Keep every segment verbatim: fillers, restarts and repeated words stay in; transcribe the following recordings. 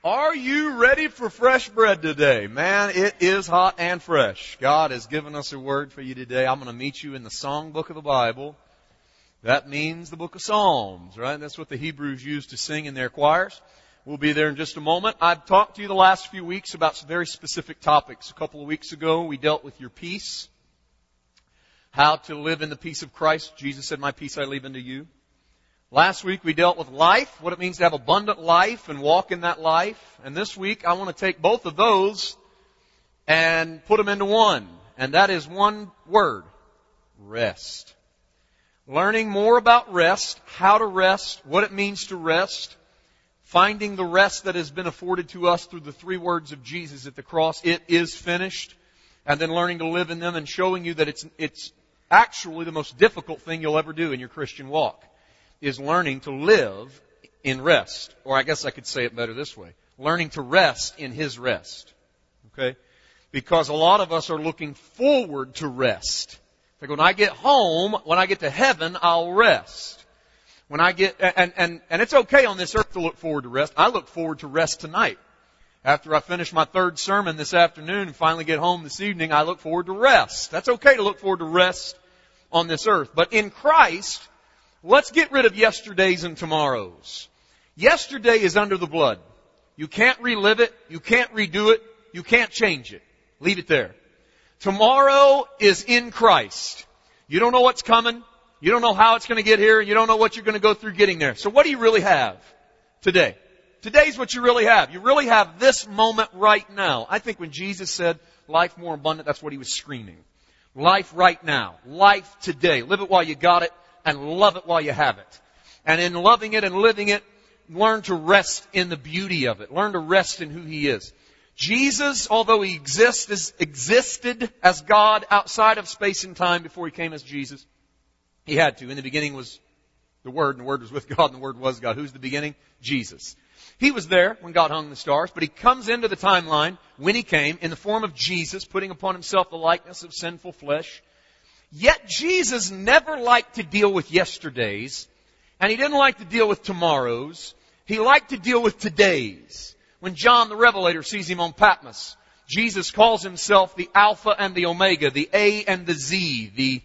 Are you ready for fresh bread today? Man, it is hot and fresh. God has given us a word for you today. I'm going to meet you in the songbook of the Bible. That means the book of Psalms, right? That's what the Hebrews used to sing in their choirs. We'll be there in just a moment. I've talked to you the last few weeks about some very specific topics. A couple of weeks ago, we dealt with your peace. How to live in the peace of Christ. Jesus said, "My peace I leave unto you." Last week we dealt with life, what it means to have abundant life and walk in that life. And this week I want to take both of those and put them into one. And that is one word, rest. Learning more about rest, how to rest, what it means to rest. Finding the rest that has been afforded to us through the three words of Jesus at the cross, "It is finished." And then learning to live in them and showing you that it's, it's actually the most difficult thing you'll ever do in your Christian walk. Is learning to live in rest. Or I guess I could say it better this way. Learning to rest in His rest. Okay? Because a lot of us are looking forward to rest. Like when I get home, when I get to heaven, I'll rest. When I get, and, and, and it's okay on this earth to look forward to rest. I look forward to rest tonight. After I finish my third sermon this afternoon and finally get home this evening, I look forward to rest. That's okay to look forward to rest on this earth. But in Christ, let's get rid of yesterdays and tomorrows. Yesterday is under the blood. You can't relive it. You can't redo it. You can't change it. Leave it there. Tomorrow is in Christ. You don't know what's coming. You don't know how it's going to get here. You don't know what you're going to go through getting there. So what do you really have today? Today's what you really have. You really have this moment right now. I think when Jesus said life more abundant, that's what He was screaming. Life right now. Life today. Live it while you got it. And love it while you have it. And in loving it and living it, learn to rest in the beauty of it. Learn to rest in who He is. Jesus, although He exists, is, existed as God outside of space and time before He came as Jesus. He had to. In the beginning was the Word, and the Word was with God, and the Word was God. Who's the beginning? Jesus. He was there when God hung the stars, but He comes into the timeline when He came in the form of Jesus, putting upon Himself the likeness of sinful flesh. Yet Jesus never liked to deal with yesterdays, and He didn't like to deal with tomorrows. He liked to deal with todays. When John the Revelator sees Him on Patmos, Jesus calls Himself the Alpha and the Omega, the A and the Z, the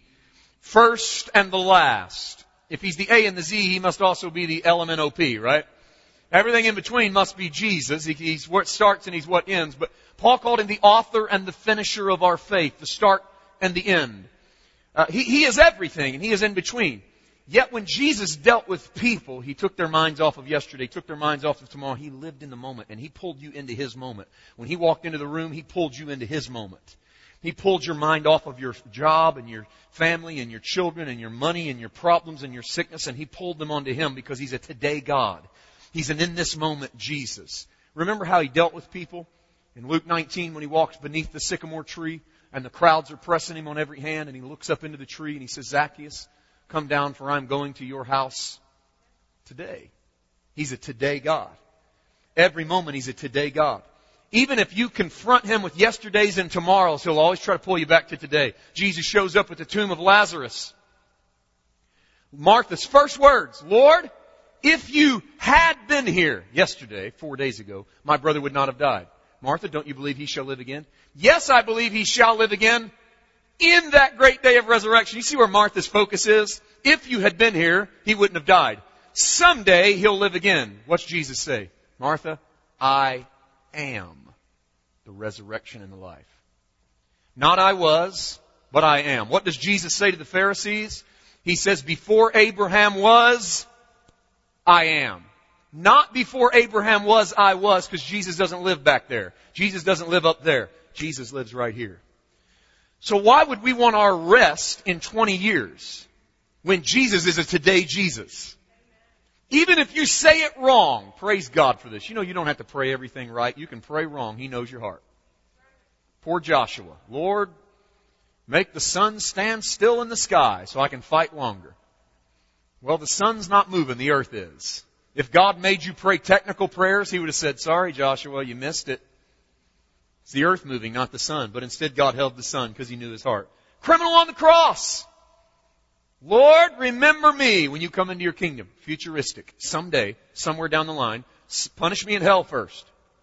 first and the last. If He's the A and the Z, He must also be the L M N O P, right? Everything in between must be Jesus. He's what starts and He's what ends. But Paul called Him the author and the finisher of our faith, the start and the end. Uh, he, he is everything, and He is in between. Yet when Jesus dealt with people, He took their minds off of yesterday, took their minds off of tomorrow. He lived in the moment, and He pulled you into His moment. When He walked into the room, He pulled you into His moment. He pulled your mind off of your job and your family and your children and your money and your problems and your sickness, and He pulled them onto Him because He's a today God. He's an in this moment Jesus. Remember how He dealt with people? In Luke nineteen, when He walked beneath the sycamore tree, and the crowds are pressing Him on every hand, and He looks up into the tree and He says, "Zacchaeus, come down, for I'm going to your house today." He's a today God. Every moment He's a today God. Even if you confront Him with yesterdays and tomorrows, He'll always try to pull you back to today. Jesus shows up at the tomb of Lazarus. Martha's first words, "Lord, if you had been here yesterday, four days ago, my brother would not have died." "Martha, don't you believe he shall live again?" "Yes, I believe he shall live again in that great day of resurrection." You see where Martha's focus is? If you had been here, he wouldn't have died. Someday he'll live again. What's Jesus say? "Martha, I am the resurrection and the life." Not I was, but I am. What does Jesus say to the Pharisees? He says, before Abraham was, I am. Not before Abraham was, I was, because Jesus doesn't live back there. Jesus doesn't live up there. Jesus lives right here. So why would we want our rest in twenty years when Jesus is a today Jesus? Even if you say it wrong, praise God for this. You know you don't have to pray everything right. You can pray wrong. He knows your heart. Poor Joshua. "Lord, make the sun stand still in the sky so I can fight longer." Well, the sun's not moving. The earth is. If God made you pray technical prayers, He would have said, "Sorry, Joshua, you missed it. It's the earth moving, not the sun." But instead, God held the sun because He knew his heart. Criminal on the cross. "Lord, remember me when you come into your kingdom." Futuristic. Someday, somewhere down the line, punish me in hell first.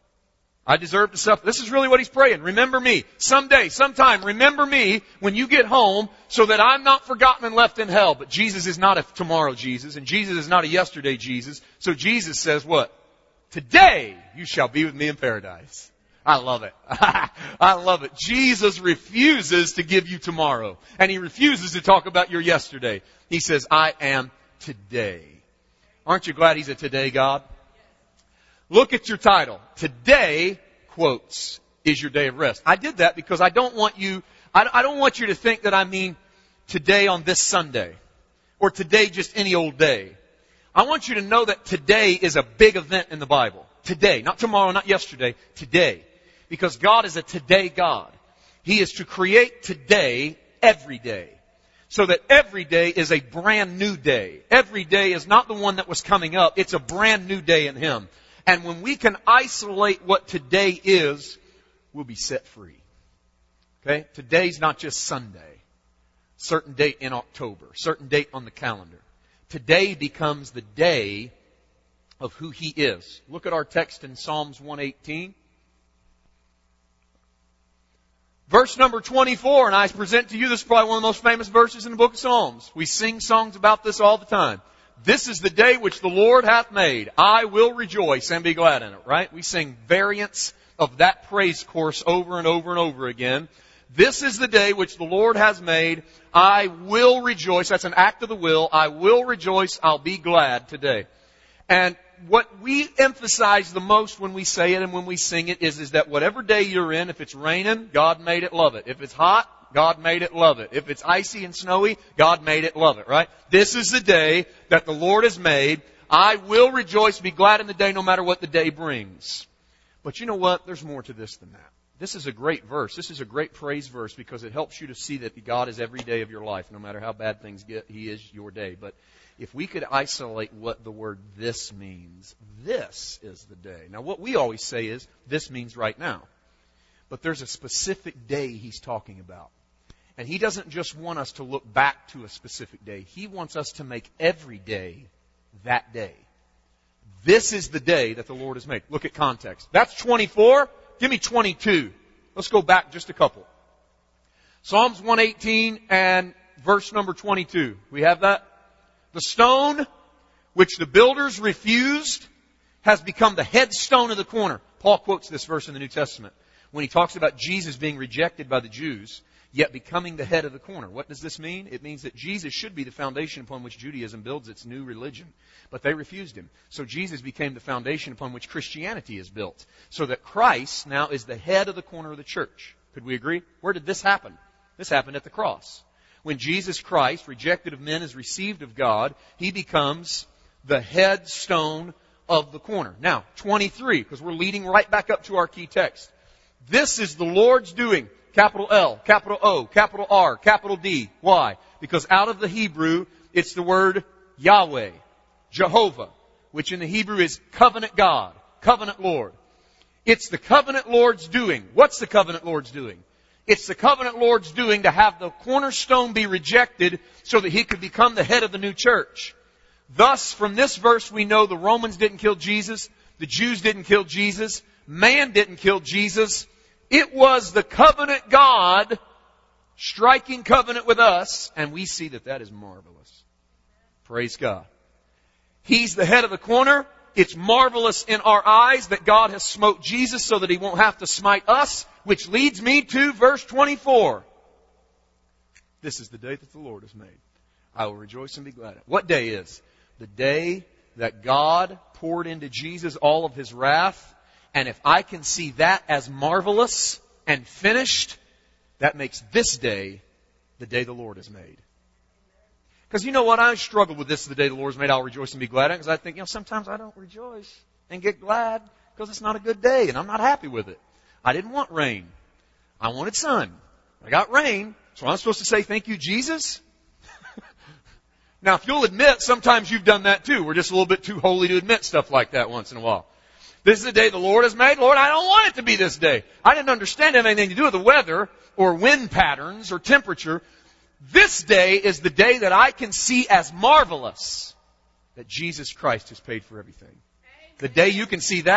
I deserve to suffer. This is really what he's praying. Remember me. Someday, sometime, remember me when you get home so that I'm not forgotten and left in hell. But Jesus is not a tomorrow Jesus, and Jesus is not a yesterday Jesus. So Jesus says what? Today you shall be with me in paradise. I love it. I love it. Jesus refuses to give you tomorrow. And He refuses to talk about your yesterday. He says, I am today. Aren't you glad He's a today God? Look at your title. Today, quotes, is your day of rest. I did that because I don't want you, I, I don't want you to think that I mean today on this Sunday. Or today just any old day. I want you to know that today is a big event in the Bible. Today. Not tomorrow, not yesterday. Today. Because God is a today God. He is to create today every day. So that every day is a brand new day. Every day is not the one that was coming up. It's a brand new day in Him. And when we can isolate what today is, we'll be set free. Okay? Today's not just Sunday. Certain date in October. Certain date on the calendar. Today becomes the day of who He is. Look at our text in Psalms one eighteen. Verse number twenty-four, and I present to you, this is probably one of the most famous verses in the book of Psalms. We sing songs about this all the time. This is the day which the Lord hath made. I will rejoice and be glad in it, right? We sing variants of that praise course over and over and over again. This is the day which the Lord has made. I will rejoice. That's an act of the will. I will rejoice. I'll be glad today. And what we emphasize the most when we say it and when we sing it is, is that whatever day you're in, if it's raining, God made it, love it. If it's hot, God made it, love it. If it's icy and snowy, God made it, love it, right? This is the day that the Lord has made. I will rejoice, be glad in the day no matter what the day brings. But you know what? There's more to this than that. This is a great verse. This is a great praise verse because it helps you to see that God is every day of your life. No matter how bad things get, He is your day. But if we could isolate what the word this means, this is the day. Now what we always say is, this means right now. But there's a specific day He's talking about. And He doesn't just want us to look back to a specific day. He wants us to make every day that day. This is the day that the Lord has made. Look at context. That's twenty-four. Give me twenty-two. Let's go back just a couple. Psalms one eighteen and verse number twenty-two. We have that? The stone which the builders refused has become the headstone of the corner. Paul quotes this verse in the New Testament when he talks about Jesus being rejected by the Jews, yet becoming the head of the corner. What does this mean? It means that Jesus should be the foundation upon which Judaism builds its new religion. But they refused Him. So Jesus became the foundation upon which Christianity is built. So that Christ now is the head of the corner of the church. Could we agree? Where did this happen? This happened at the cross. When Jesus Christ, rejected of men, is received of God, He becomes the headstone of the corner. Now, twenty-three, because we're leading right back up to our key text. This is the Lord's doing. Capital L, capital O, capital R, capital D. Why? Because out of the Hebrew, it's the word Yahweh, Jehovah, which in the Hebrew is covenant God, covenant Lord. It's the covenant Lord's doing. What's the covenant Lord's doing? It's the covenant Lord's doing to have the cornerstone be rejected so that He could become the head of the new church. Thus, from this verse, we know the Romans didn't kill Jesus, the Jews didn't kill Jesus, man didn't kill Jesus. It was the covenant God striking covenant with us, and we see that that is marvelous. Praise God. He's the head of the corner. It's marvelous in our eyes that God has smote Jesus so that He won't have to smite us, which leads me to verse twenty-four. This is the day that the Lord has made. I will rejoice and be glad in it. What day is? The day that God poured into Jesus all of His wrath. And if I can see that as marvelous and finished, that makes this day the day the Lord has made. Because you know what? I struggle with this, the day the Lord has made. I'll rejoice and be glad in it. Because I think, you know, sometimes I don't rejoice and get glad because it's not a good day and I'm not happy with it. I didn't want rain. I wanted sun. I got rain. So I'm supposed to say, thank you, Jesus? Now, if you'll admit, sometimes you've done that too. We're just a little bit too holy to admit stuff like that once in a while. This is the day the Lord has made. Lord, I don't want it to be this day. I didn't understand it had anything to do with the weather or wind patterns or temperature. This day is the day that I can see as marvelous that Jesus Christ has paid for everything. The day you can see that,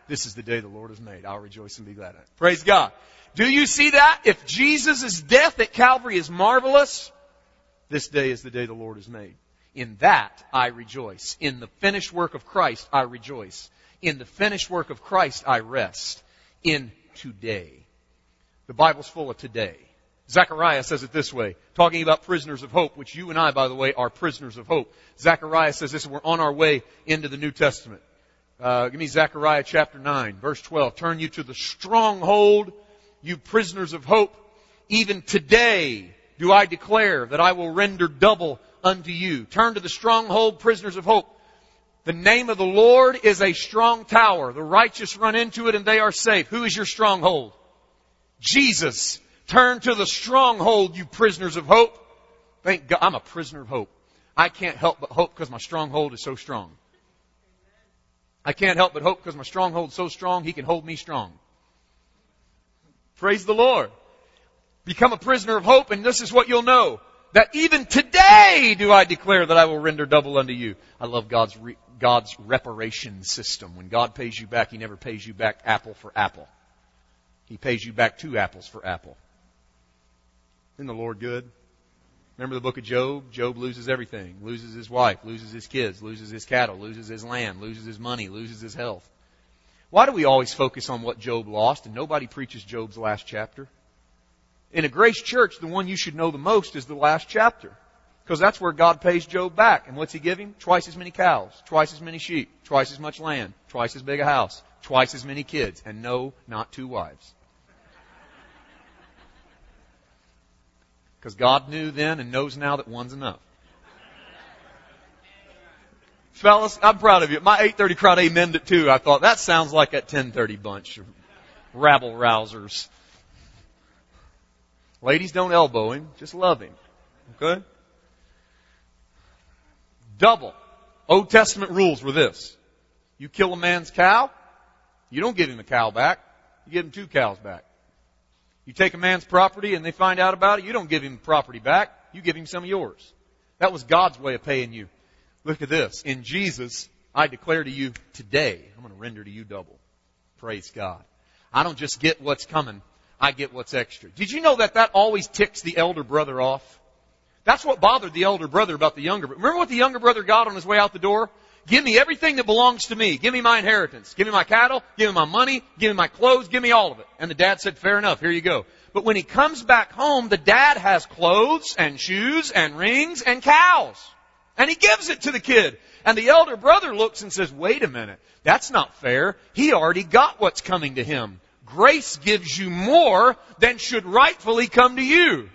This is the day the Lord has made. I'll rejoice and be glad in it. Praise God. Do you see that? If Jesus' death at Calvary is marvelous, this day is the day the Lord has made. In that I rejoice. In the finished work of Christ I rejoice. In the finished work of Christ I rest. In today. The Bible's full of today. Zechariah says it this way, talking about prisoners of hope, which you and I, by the way, are prisoners of hope. Zechariah says this, we're on our way into the New Testament. Uh, give me Zechariah chapter nine, verse twelve. Turn you to the stronghold, you prisoners of hope. Even today do I declare that I will render double unto you. Turn to the stronghold, prisoners of hope. The name of the Lord is a strong tower. The righteous run into it and they are safe. Who is your stronghold? Jesus. Turn to the stronghold, you prisoners of hope. Thank God, I'm a prisoner of hope. I can't help but hope because my stronghold is so strong. I can't help but hope because my stronghold is so strong, He can hold me strong. Praise the Lord. Become a prisoner of hope, and this is what you'll know. That even today do I declare that I will render double unto you. I love God's re- God's reparation system. When God pays you back, He never pays you back apple for apple. He pays you back two apples for apple. Isn't the Lord good? Remember the book of Job? Job loses everything. Loses his wife, loses his kids, loses his cattle, loses his land, loses his money, loses his health. Why do we always focus on what Job lost and nobody preaches Job's last chapter? In a grace church, the one you should know the most is the last chapter. Because that's where God pays Job back. And what's He give him? Twice as many cows, twice as many sheep, twice as much land, twice as big a house, twice as many kids, and no, not two wives. Because God knew then and knows now that one's enough. Fellas, I'm proud of you. My eight thirty crowd amened it too. I thought, that sounds like that ten thirty bunch of rabble rousers. Ladies, don't elbow him. Just love him. Okay? Double. Old Testament rules were this. You kill a man's cow, you don't give him a cow back. You give him two cows back. You take a man's property and they find out about it, you don't give him property back. You give him some of yours. That was God's way of paying you. Look at this. In Jesus, I declare to you today, I'm going to render to you double. Praise God. I don't just get what's coming. I get what's extra. Did you know that that always ticks the elder brother off? That's what bothered the elder brother about the younger brother. Remember what the younger brother got on his way out the door? Give me everything that belongs to me. Give me my inheritance. Give me my cattle. Give me my money. Give me my clothes. Give me all of it. And the dad said, fair enough. Here you go. But when he comes back home, the dad has clothes and shoes and rings and cows. And he gives it to the kid. And the elder brother looks and says, wait a minute. That's not fair. He already got what's coming to him. Grace gives you more than should rightfully come to you.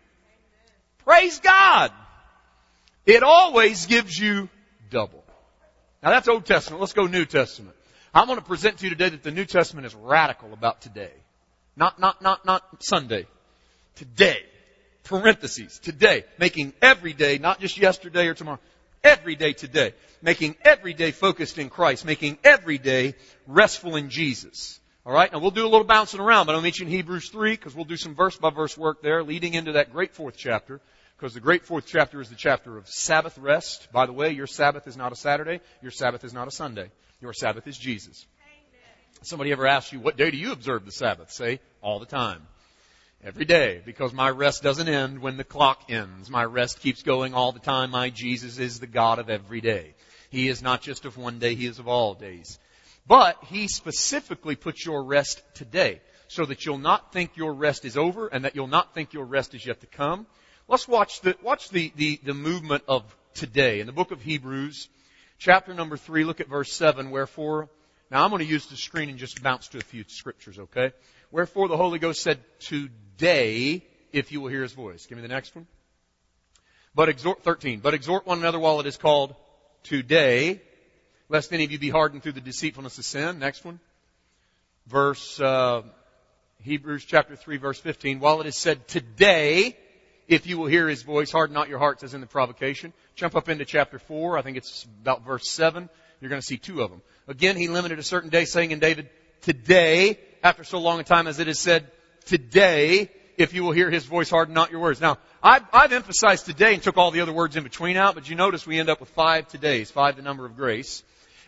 Praise God. It always gives you double. Now that's Old Testament. Let's go New Testament. I'm going to present to you today that the New Testament is radical about today. Not, not, not, not Sunday. Today. Parentheses. Today. Making every day, not just yesterday or tomorrow. Every day today. Making every day focused in Christ. Making every day restful in Jesus. Alright, now we'll do a little bouncing around, but I'll meet you in Hebrews three, because we'll do some verse by verse work there, leading into that great fourth chapter. Because the great fourth chapter is the chapter of Sabbath rest. By the way, your Sabbath is not a Saturday. Your Sabbath is not a Sunday. Your Sabbath is Jesus. Amen. Somebody ever asks you, what day do you observe the Sabbath? Say, all the time. Every day. Because my rest doesn't end when the clock ends. My rest keeps going all the time. My Jesus is the God of every day. He is not just of one day. He is of all days. But He specifically puts your rest today. So that you'll not think your rest is over and that you'll not think your rest is yet to come. Let's watch the, watch the, the, the movement of today. In the book of Hebrews, chapter number three, look at verse seven. Wherefore, now I'm going to use the screen and just bounce to a few scriptures, okay? Wherefore the Holy Ghost said, today, if you will hear His voice. Give me the next one. But exhort, thirteen. But exhort one another while it is called today, lest any of you be hardened through the deceitfulness of sin. Next one. Verse, uh, Hebrews chapter three, verse fifteen. While it is said today, if you will hear His voice, harden not your hearts as in the provocation. Jump up into chapter four. I think it's about verse seven. You're going to see two of them. Again, He limited a certain day, saying in David, today, after so long a time as it is said, today, if you will hear His voice, harden not your words. Now, I've, I've emphasized today and took all the other words in between out, but you notice we end up with five todays, five the number of grace.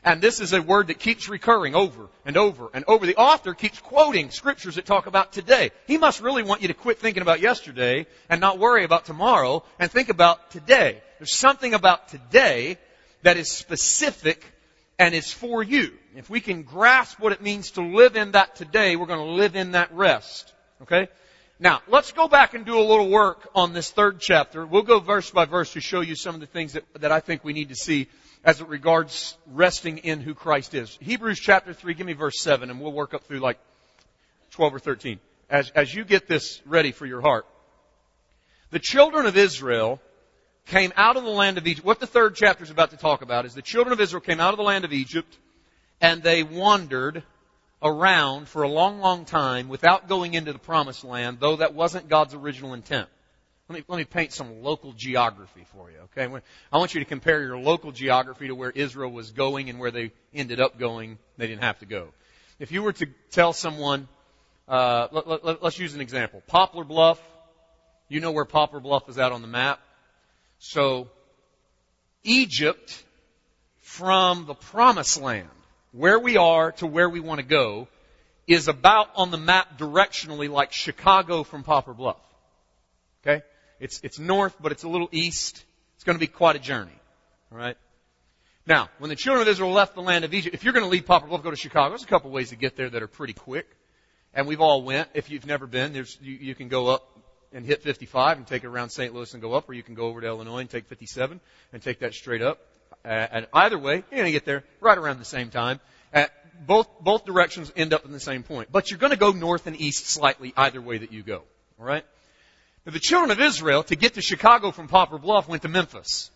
And this is a word that keeps recurring over and over and over. The author keeps quoting scriptures that talk about today. He must really want you to quit thinking about yesterday and not worry about tomorrow and think about today. There's something about today that is specific and is for you. If we can grasp what it means to live in that today, we're going to live in that rest. Okay? Now, let's go back and do a little work on this third chapter. We'll go verse by verse to show you some of the things that, that I think we need to see as it regards resting in who Christ is. Hebrews chapter three, give me verse seven, and we'll work up through like twelve or thirteen. As, as you get this ready for your heart. The children of Israel came out of the land of Egypt. What the third chapter is about to talk about is the children of Israel came out of the land of Egypt, and they wandered around for a long, long time without going into the promised land, though that wasn't God's original intent. Let me, let me paint some local geography for you, okay? I want you to compare your local geography to where Israel was going and where they ended up going. They didn't have to go. If you were to tell someone, uh, let, let, let's use an example. Poplar Bluff, you know where Poplar Bluff is at on the map. So, Egypt from the promised land, where we are to where we want to go, is about on the map directionally like Chicago from Poplar Bluff. Okay? It's, it's north, but it's a little east. It's going to be quite a journey. All right? Now, when the children of Israel left the land of Egypt, if you're going to leave Poplar Bluff, go to Chicago. There's a couple ways to get there that are pretty quick. And we've all went. If you've never been, there's, you, you can go up and hit fifty-five and take it around Saint Louis and go up, or you can go over to Illinois and take fifty-seven and take that straight up. Uh, and either way, you're going to get there right around the same time. Uh, both, both directions end up in the same point. But you're going to go north and east slightly either way that you go. All right? Now, the children of Israel, to get to Chicago from Poplar Bluff, went to Memphis.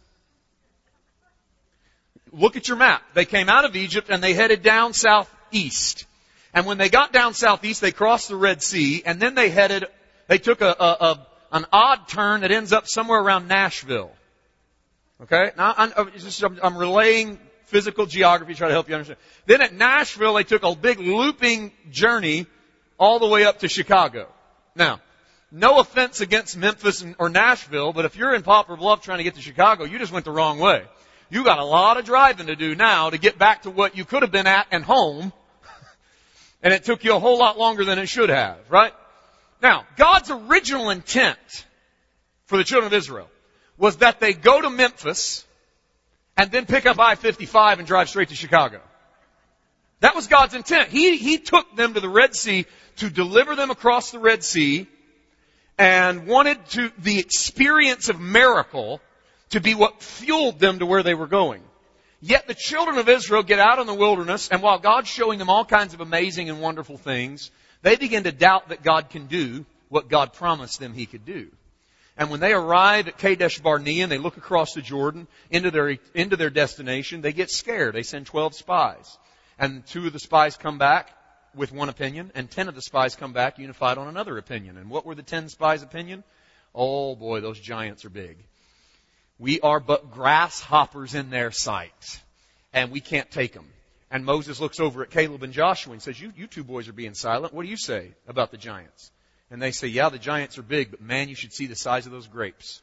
Look at your map. They came out of Egypt and they headed down southeast. And when they got down southeast, they crossed the Red Sea, and then they headed, they took a, a, a an odd turn that ends up somewhere around Nashville. Okay? Now, I'm, I'm, I'm relaying physical geography to try to help you understand. Then at Nashville, they took a big looping journey all the way up to Chicago. Now, no offense against Memphis or Nashville, but if you're in Poplar Bluff trying to get to Chicago, you just went the wrong way. You got a lot of driving to do now to get back to what you could have been at and home, and it took you a whole lot longer than it should have, right? Now, God's original intent for the children of Israel was that they go to Memphis and then pick up I fifty-five and drive straight to Chicago. That was God's intent. He, he took them to the Red Sea to deliver them across the Red Sea, and wanted to, the experience of miracle to be what fueled them to where they were going. Yet the children of Israel get out in the wilderness, and while God's showing them all kinds of amazing and wonderful things, they begin to doubt that God can do what God promised them He could do. And when they arrive at Kadesh Barnea and they look across the Jordan into their, into their destination, they get scared. They send twelve spies. And two of the spies come back with one opinion, and ten of the spies come back unified on another opinion. And what were the ten spies' opinion? Oh boy, those giants are big. We are but grasshoppers in their sight, and we can't take them. And Moses looks over at Caleb and Joshua and says, you, you two boys are being silent. What do you say about the giants? And they say, yeah, the giants are big, but man, you should see the size of those grapes.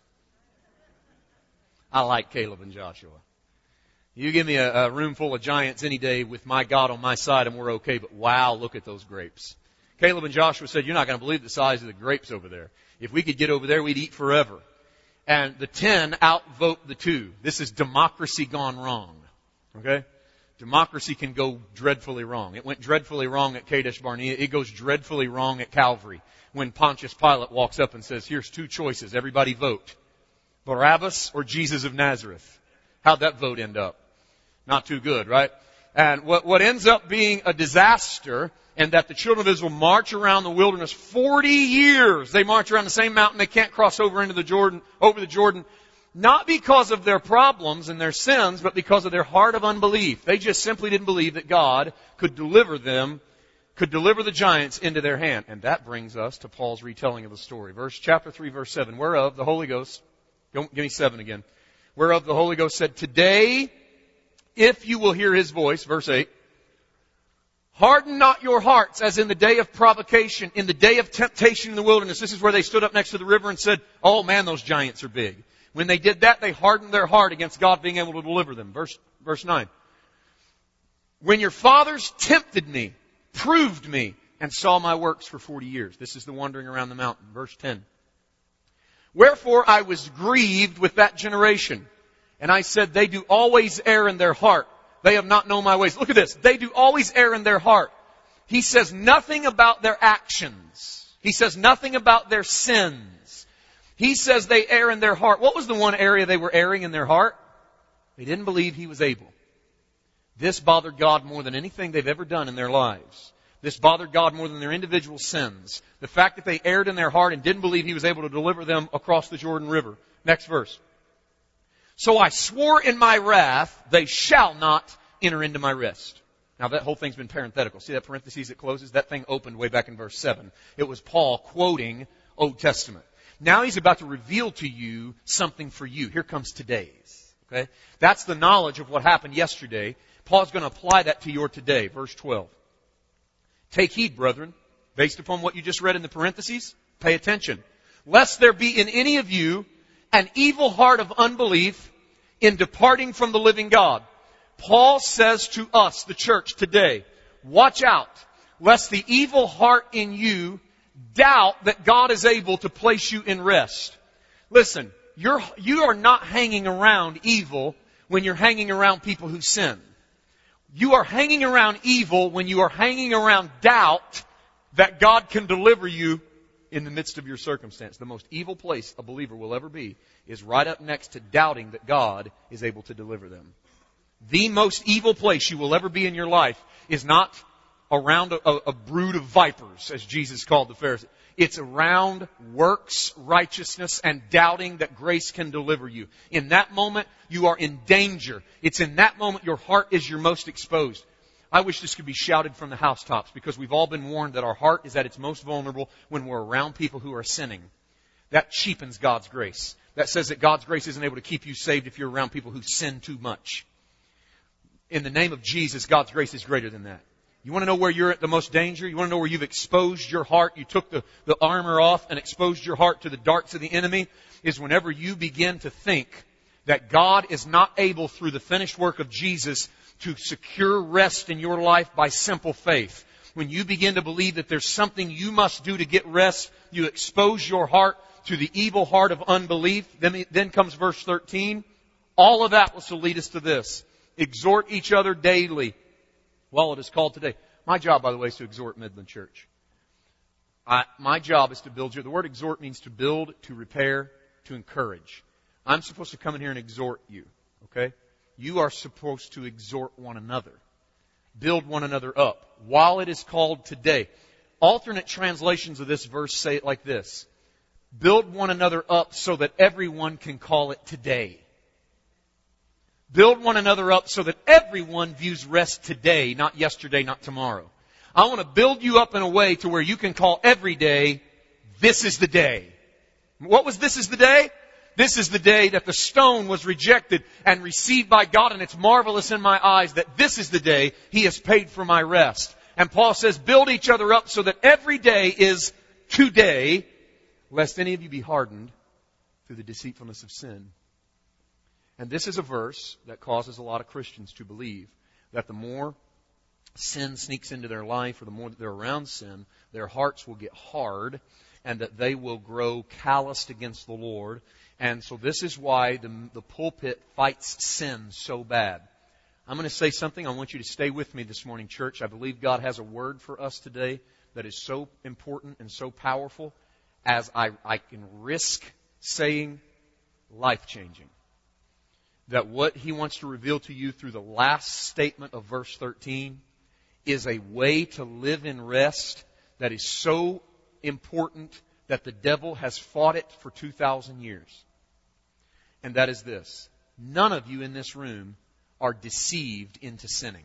I like Caleb and Joshua. You give me a, a room full of giants any day with my God on my side and we're okay, but wow, look at those grapes. Caleb and Joshua said, you're not going to believe the size of the grapes over there. If we could get over there, we'd eat forever. And the ten outvote the two. This is democracy gone wrong. Okay? Democracy can go dreadfully wrong. It went dreadfully wrong at Kadesh Barnea. It goes dreadfully wrong at Calvary when Pontius Pilate walks up and says, here's two choices. Everybody vote. Barabbas or Jesus of Nazareth. How'd that vote end up? Not too good, right? And what, what ends up being a disaster, and that the children of Israel march around the wilderness forty years. They march around the same mountain. They can't cross over into the Jordan, over the Jordan, not because of their problems and their sins, but because of their heart of unbelief. They just simply didn't believe that God could deliver them, could deliver the giants into their hand. And that brings us to Paul's retelling of the story. Verse, chapter three, verse seven. Whereof the Holy Ghost, don't, give me seven again. Whereof the Holy Ghost said, today, if you will hear His voice, verse eight, harden not your hearts as in the day of provocation, in the day of temptation in the wilderness. This is where they stood up next to the river and said, oh man, those giants are big. When they did that, they hardened their heart against God being able to deliver them. Verse, verse nine. When your fathers tempted me, proved me, and saw my works for forty years. This is the wandering around the mountain. Verse ten. Wherefore I was grieved with that generation. And I said, they do always err in their heart. They have not known my ways. Look at this. They do always err in their heart. He says nothing about their actions. He says nothing about their sins. He says they err in their heart. What was the one area they were erring in their heart? They didn't believe He was able. This bothered God more than anything they've ever done in their lives. This bothered God more than their individual sins. The fact that they erred in their heart and didn't believe He was able to deliver them across the Jordan River. Next verse. So I swore in my wrath, they shall not enter into my rest. Now that whole thing's been parenthetical. See that parenthesis that closes? That thing opened way back in verse seven. It was Paul quoting Old Testament. Now he's about to reveal to you something for you. Here comes today's. Okay? That's the knowledge of what happened yesterday. Paul's going to apply that to your today. Verse twelve. Take heed, brethren, based upon what you just read in the parentheses. Pay attention. Lest there be in any of you an evil heart of unbelief in departing from the living God. Paul says to us, the church today, watch out, lest the evil heart in you doubt that God is able to place you in rest. Listen, you're, you are not hanging around evil when you're hanging around people who sin. You are hanging around evil when you are hanging around doubt that God can deliver you in the midst of your circumstance. The most evil place a believer will ever be is right up next to doubting that God is able to deliver them. The most evil place you will ever be in your life is not around a, a, a brood of vipers, as Jesus called the Pharisees. It's around works, righteousness, and doubting that grace can deliver you. In that moment, you are in danger. It's in that moment your heart is your most exposed. I wish this could be shouted from the housetops because we've all been warned that our heart is at its most vulnerable when we're around people who are sinning. That cheapens God's grace. That says that God's grace isn't able to keep you saved if you're around people who sin too much. In the name of Jesus, God's grace is greater than that. You want to know where you're at the most danger? You want to know where you've exposed your heart? You took the, the armor off and exposed your heart to the darts of the enemy? Is whenever you begin to think that God is not able through the finished work of Jesus to secure rest in your life by simple faith. When you begin to believe that there's something you must do to get rest, you expose your heart to the evil heart of unbelief. Then, then comes verse thirteen. All of that was to lead us to this. Exhort each other daily while it is called today. My job, by the way, is to exhort Midland Church. I, my job is to build you. The word exhort means to build, to repair, to encourage. I'm supposed to come in here and exhort you. Okay? You are supposed to exhort one another. Build one another up. While it is called today. Alternate translations of this verse say it like this. Build one another up so that everyone can call it today. Build one another up so that everyone views rest today, not yesterday, not tomorrow. I want to build you up in a way to where you can call every day, this is the day. What was this is the day? This is the day that the stone was rejected and received by God, and it's marvelous in my eyes that this is the day He has paid for my rest. And Paul says, build each other up so that every day is today, lest any of you be hardened through the deceitfulness of sin. And this is a verse that causes a lot of Christians to believe that the more sin sneaks into their life, or the more that they're around sin, their hearts will get hard and that they will grow calloused against the Lord. And so this is why the, the pulpit fights sin so bad. I'm going to say something. I want you to stay with me this morning, church. I believe God has a word for us today that is so important and so powerful as I, I can risk saying life-changing. That what He wants to reveal to you through the last statement of verse thirteen is a way to live in rest that is so important that the devil has fought it for two thousand years. And that is this. None of you in this room are deceived into sinning.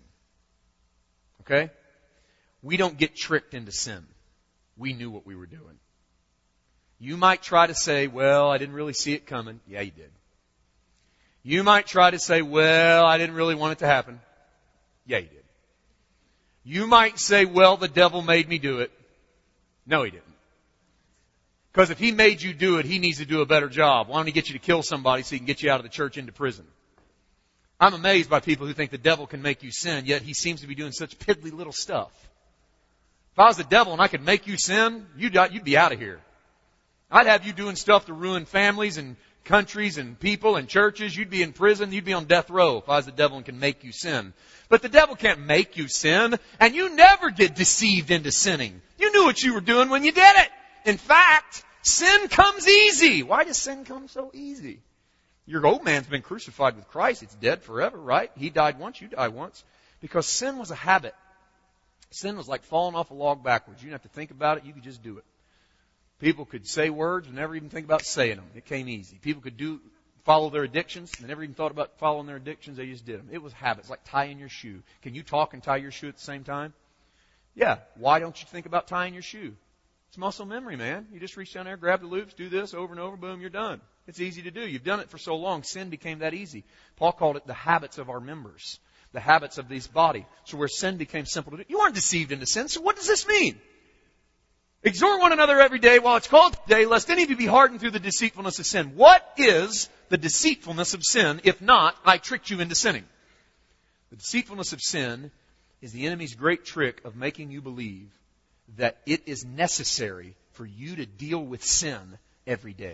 Okay? We don't get tricked into sin. We knew what we were doing. You might try to say, well, I didn't really see it coming. Yeah, you did. You might try to say, well, I didn't really want it to happen. Yeah, you did. You might say, well, the devil made me do it. No, he didn't. Because if he made you do it, he needs to do a better job. Why don't he get you to kill somebody so he can get you out of the church into prison? I'm amazed by people who think the devil can make you sin, yet he seems to be doing such piddly little stuff. If I was the devil and I could make you sin, you'd, you'd be out of here. I'd have you doing stuff to ruin families and countries and people and churches. You'd be in prison. You'd be on death row if I was the devil and can make you sin. But the devil can't make you sin, and you never get deceived into sinning. You knew what you were doing when you did it. In fact, sin comes easy. Why does sin come so easy? Your old man's been crucified with Christ. It's dead forever, right? He died once, you died once. Because sin was a habit. Sin was like falling off a log backwards. You didn't have to think about it. You could just do it. People could say words and never even think about saying them. It came easy. People could do follow their addictions. They never even thought about following their addictions. They just did them. It was habits, like tying your shoe. Can you talk and tie your shoe at the same time? Yeah. Why don't you think about tying your shoe? It's muscle memory, man. You just reach down there, grab the loops, do this over and over, boom, you're done. It's easy to do. You've done it for so long, sin became that easy. Paul called it the habits of our members, the habits of this body. So where sin became simple to do. You aren't deceived into sin, so what does this mean? Exhort one another every day while it's called today, lest any of you be hardened through the deceitfulness of sin. What is the deceitfulness of sin? If not, I tricked you into sinning. The deceitfulness of sin is the enemy's great trick of making you believe that it is necessary for you to deal with sin every day.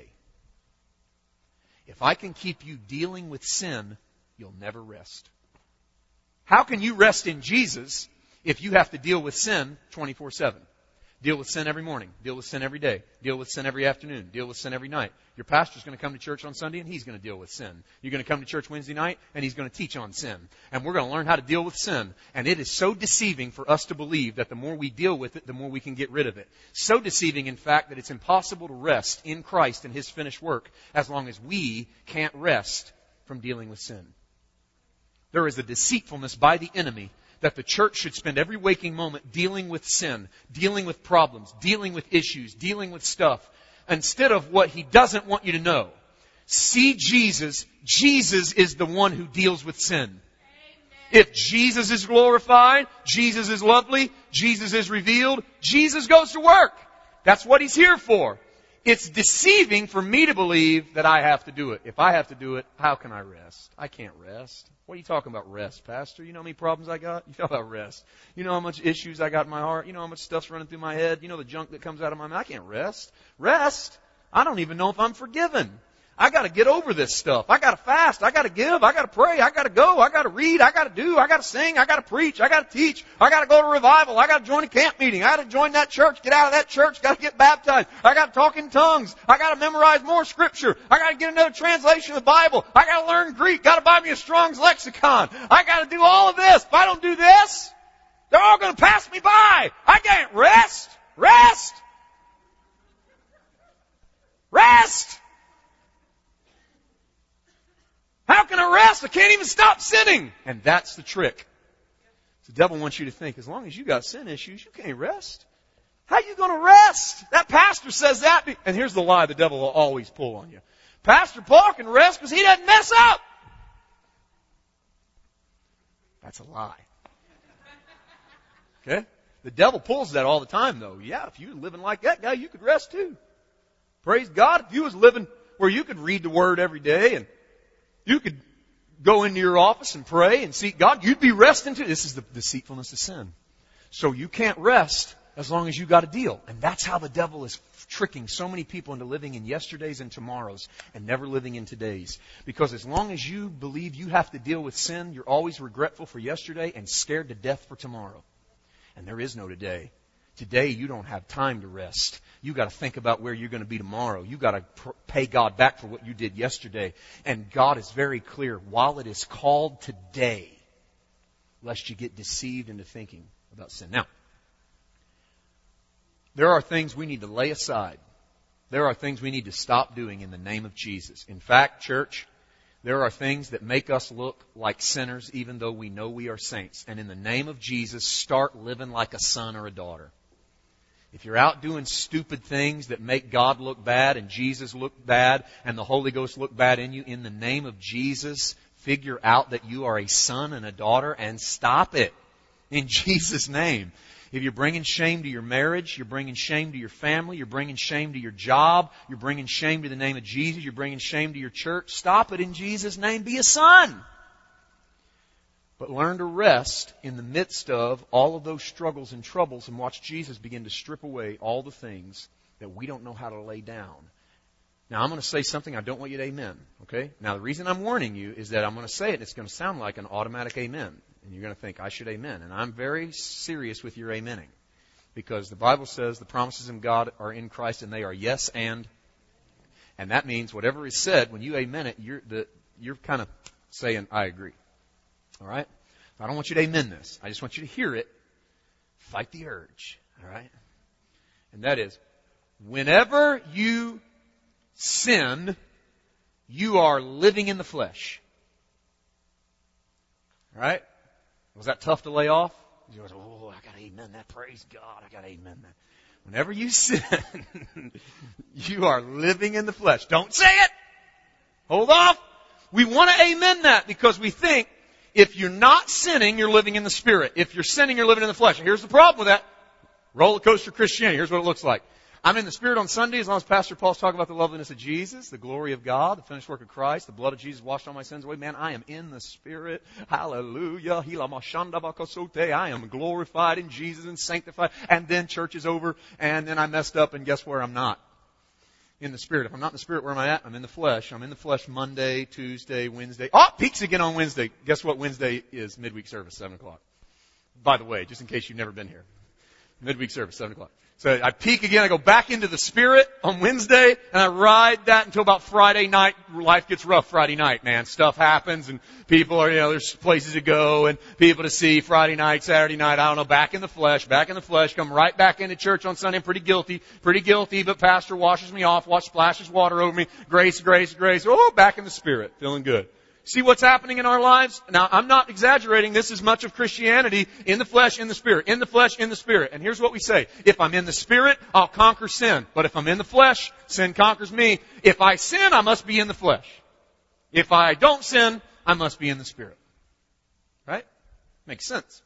If I can keep you dealing with sin, you'll never rest. How can you rest in Jesus if you have to deal with sin twenty-four seven? Deal with sin every morning. Deal with sin every day. Deal with sin every afternoon. Deal with sin every night. Your pastor's going to come to church on Sunday and he's going to deal with sin. You're going to come to church Wednesday night and he's going to teach on sin. And we're going to learn how to deal with sin. And it is so deceiving for us to believe that the more we deal with it, the more we can get rid of it. So deceiving, in fact, that it's impossible to rest in Christ and His finished work as long as we can't rest from dealing with sin. There is a deceitfulness by the enemy that the church should spend every waking moment dealing with sin, dealing with problems, dealing with issues, dealing with stuff, instead of what he doesn't want you to know. See Jesus. Jesus is the one who deals with sin. Amen. If Jesus is glorified, Jesus is lovely, Jesus is revealed, Jesus goes to work. That's what He's here for. It's deceiving for me to believe that I have to do it. If I have to do it, how can I rest? I can't rest. What are you talking about rest, Pastor? You know how many problems I got? You know about rest. You know how much issues I got in my heart? You know how much stuff's running through my head? You know the junk that comes out of my mouth? I can't rest. Rest? I don't even know if I'm forgiven. I got to get over this stuff. I got to fast. I got to give. I got to pray. I got to go. I got to read. I got to do. I got to sing. I got to preach. I got to teach. I got to go to revival. I got to join a camp meeting. I got to join that church. Get out of that church. Got to get baptized. I got to talk in tongues. I got to memorize more scripture. I got to get another translation of the Bible. I got to learn Greek. Got to buy me a Strong's lexicon. I got to do all of this. If I don't do this, they're all going to pass me by. I can't rest. Rest. Rest. How can I rest? I can't even stop sinning. And that's the trick. The devil wants you to think, as long as you got sin issues, you can't rest. How are you going to rest? That pastor says that. And here's the lie the devil will always pull on you. Pastor Paul can rest because he doesn't mess up. That's a lie. Okay? The devil pulls that all the time, though. Yeah, if you were living like that guy, you could rest too. Praise God. If you was living where you could read the Word every day and you could go into your office and pray and seek God, you'd be resting too. This is the deceitfulness of sin. So you can't rest as long as you got a deal. And that's how the devil is tricking so many people into living in yesterdays and tomorrows and never living in today's. Because as long as you believe you have to deal with sin, you're always regretful for yesterday and scared to death for tomorrow. And there is no today. Today you don't have time to rest. You got to think about where you're going to be tomorrow. You got to pr- pay God back for what you did yesterday. And God is very clear. While it is called today, lest you get deceived into thinking about sin. Now, there are things we need to lay aside. There are things we need to stop doing in the name of Jesus. In fact, church, there are things that make us look like sinners even though we know we are saints. And in the name of Jesus, start living like a son or a daughter. If you're out doing stupid things that make God look bad and Jesus look bad and the Holy Ghost look bad in you, in the name of Jesus, figure out that you are a son and a daughter and stop it. In Jesus' name. If you're bringing shame to your marriage, you're bringing shame to your family, you're bringing shame to your job, you're bringing shame to the name of Jesus, you're bringing shame to your church, stop it in Jesus' name. Be a son. But learn to rest in the midst of all of those struggles and troubles and watch Jesus begin to strip away all the things that we don't know how to lay down. Now, I'm going to say something I don't want you to amen, okay? Now, the reason I'm warning you is that I'm going to say it and it's going to sound like an automatic amen. And you're going to think, I should amen. And I'm very serious with your amening. Because the Bible says the promises of God are in Christ and they are yes and. And that means whatever is said, when you amen it, you're, the, you're kind of saying, I agree. All right? I don't want you to amen this. I just want you to hear it. Fight the urge. All right? And that is, whenever you sin, you are living in the flesh. All right? Was that tough to lay off? You go, oh, I got to amen that. Praise God. I got to amen that. Whenever you sin, you are living in the flesh. Don't say it. Hold off. We want to amen that because we think if you're not sinning, you're living in the Spirit. If you're sinning, you're living in the flesh. And here's the problem with that. Roller coaster Christianity. Here's what it looks like. I'm in the Spirit on Sunday as long as Pastor Paul's talking about the loveliness of Jesus, the glory of God, the finished work of Christ, the blood of Jesus washed all my sins away. Man, I am in the Spirit. Hallelujah. I am glorified in Jesus and sanctified. And then church is over and then I messed up and guess where I'm not? In the Spirit. If I'm not in the Spirit, where am I at? I'm in the flesh. I'm in the flesh Monday, Tuesday, Wednesday. Oh, peaks again on Wednesday. Guess what Wednesday is? Midweek service, seven o'clock. By the way, just in case you've never been here. Midweek service, seven o'clock. So I peak again, I go back into the Spirit on Wednesday, and I ride that until about Friday night. Life gets rough Friday night, man. Stuff happens, and people are, you know, there's places to go, and people to see Friday night, Saturday night, I don't know, back in the flesh, back in the flesh, come right back into church on Sunday. I'm pretty guilty, pretty guilty, but pastor washes me off, wash, splashes water over me, grace, grace, grace, oh, back in the Spirit, feeling good. See what's happening in our lives? Now, I'm not exaggerating. This is much of Christianity in the flesh, in the Spirit. In the flesh, in the Spirit. And here's what we say. If I'm in the Spirit, I'll conquer sin. But if I'm in the flesh, sin conquers me. If I sin, I must be in the flesh. If I don't sin, I must be in the Spirit. Right? Makes sense.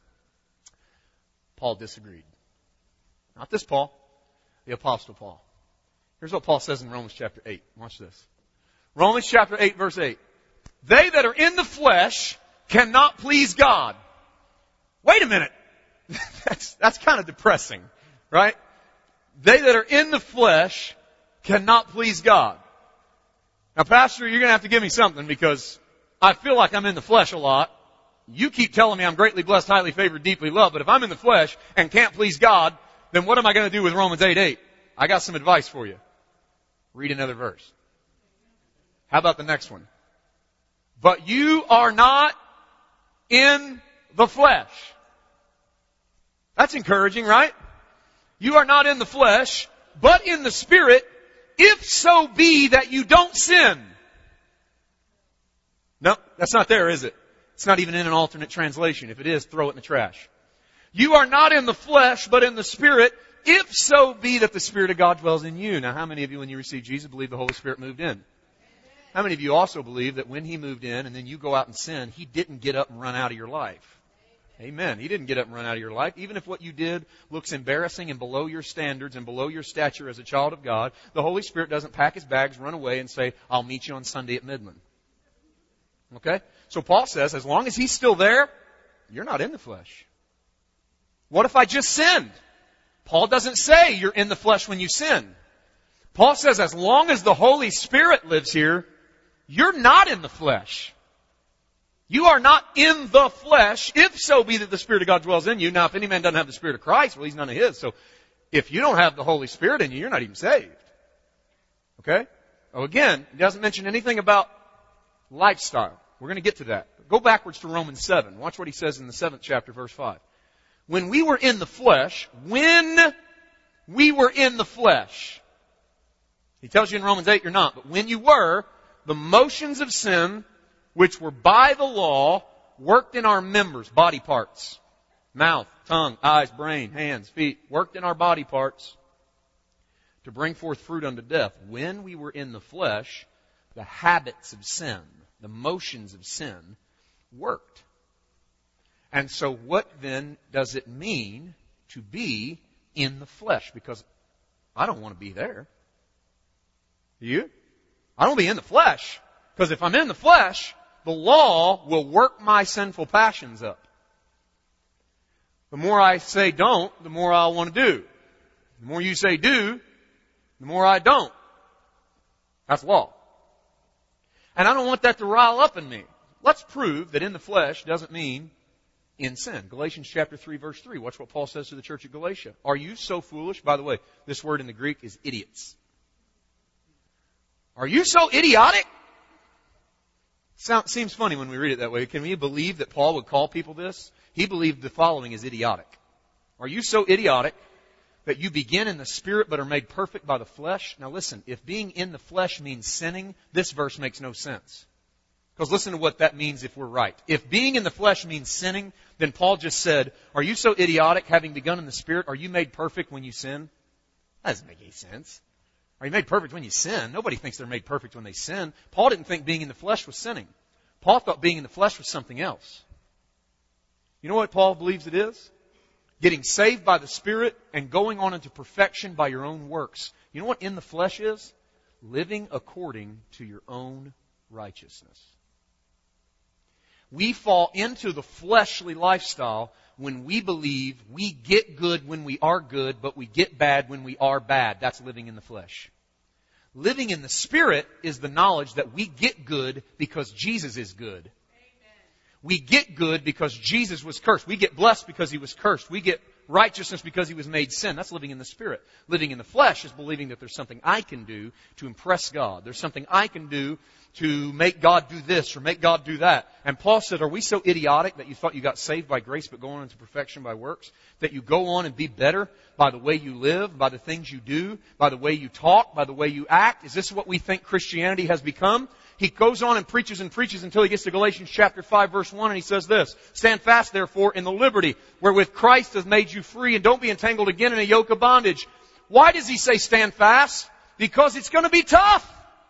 Paul disagreed. Not this Paul. The Apostle Paul. Here's what Paul says in Romans chapter eight. Watch this. Romans chapter eight, verse eight. They that are in the flesh cannot please God. Wait a minute. that's, that's kind of depressing, right? They that are in the flesh cannot please God. Now, Pastor, you're going to have to give me something because I feel like I'm in the flesh a lot. You keep telling me I'm greatly blessed, highly favored, deeply loved, but if I'm in the flesh and can't please God, then what am I going to do with Romans eight eight? I got some advice for you. Read another verse. How about the next one? But you are not in the flesh. That's encouraging, right? You are not in the flesh, but in the Spirit, if so be that you don't sin. No, that's not there, is it? It's not even in an alternate translation. If it is, throw it in the trash. You are not in the flesh, but in the Spirit, if so be that the Spirit of God dwells in you. Now, how many of you, when you received Jesus, believe the Holy Spirit moved in? How many of you also believe that when He moved in and then you go out and sin, He didn't get up and run out of your life? Amen. He didn't get up and run out of your life. Even if what you did looks embarrassing and below your standards and below your stature as a child of God, the Holy Spirit doesn't pack His bags, run away, and say, I'll meet you on Sunday at Midland. Okay? So Paul says, as long as He's still there, you're not in the flesh. What if I just sinned? Paul doesn't say you're in the flesh when you sin. Paul says as long as the Holy Spirit lives here, you're not in the flesh. You are not in the flesh, if so be that the Spirit of God dwells in you. Now, if any man doesn't have the Spirit of Christ, well, he's none of his. So, if you don't have the Holy Spirit in you, you're not even saved. Okay? Oh, again, it doesn't mention anything about lifestyle. We're going to get to that. Go backwards to Romans seven. Watch what he says in the seventh chapter, verse five. When we were in the flesh, when we were in the flesh, he tells you in Romans eight you're not, but when you were, the motions of sin, which were by the law, worked in our members, body parts, mouth, tongue, eyes, brain, hands, feet, worked in our body parts to bring forth fruit unto death. When we were in the flesh, the habits of sin, the motions of sin, worked. And so what then does it mean to be in the flesh? Because I don't want to be there. Do you? I don't want to be in the flesh. Because if I'm in the flesh, the law will work my sinful passions up. The more I say don't, the more I'll want to do. The more you say do, the more I don't. That's law. And I don't want that to rile up in me. Let's prove that in the flesh doesn't mean in sin. Galatians chapter three, verse three. Watch what Paul says to the church at Galatia. Are you so foolish? By the way, this word in the Greek is idiots. Are you so idiotic? Sound, seems funny when we read it that way. Can we believe that Paul would call people this? He believed the following is idiotic. Are you so idiotic that you begin in the Spirit but are made perfect by the flesh? Now listen, if being in the flesh means sinning, this verse makes no sense. Because listen to what that means if we're right. If being in the flesh means sinning, then Paul just said, are you so idiotic, having begun in the Spirit, are you made perfect when you sin? That doesn't make any sense. Are you made perfect when you sin? Nobody thinks they're made perfect when they sin. Paul didn't think being in the flesh was sinning. Paul thought being in the flesh was something else. You know what Paul believes it is? Getting saved by the Spirit and going on into perfection by your own works. You know what in the flesh is? Living according to your own righteousness. We fall into the fleshly lifestyle when we believe we get good when we are good, but we get bad when we are bad. That's living in the flesh. Living in the Spirit is the knowledge that we get good because Jesus is good. We get good because Jesus was cursed. We get blessed because He was cursed. We get righteousness because He was made sin. That's living in the Spirit. Living in the flesh is believing that there's something I can do to impress God. There's something I can do to make God do this or make God do that. And Paul said, are we so idiotic that you thought you got saved by grace but going into perfection by works? That you go on and be better by the way you live, by the things you do, by the way you talk, by the way you act? Is this what we think Christianity has become? He goes on and preaches and preaches until he gets to Galatians chapter five verse one and he says this, stand fast therefore in the liberty wherewith Christ has made you free and don't be entangled again in a yoke of bondage. Why does he say stand fast? Because it's going to be tough.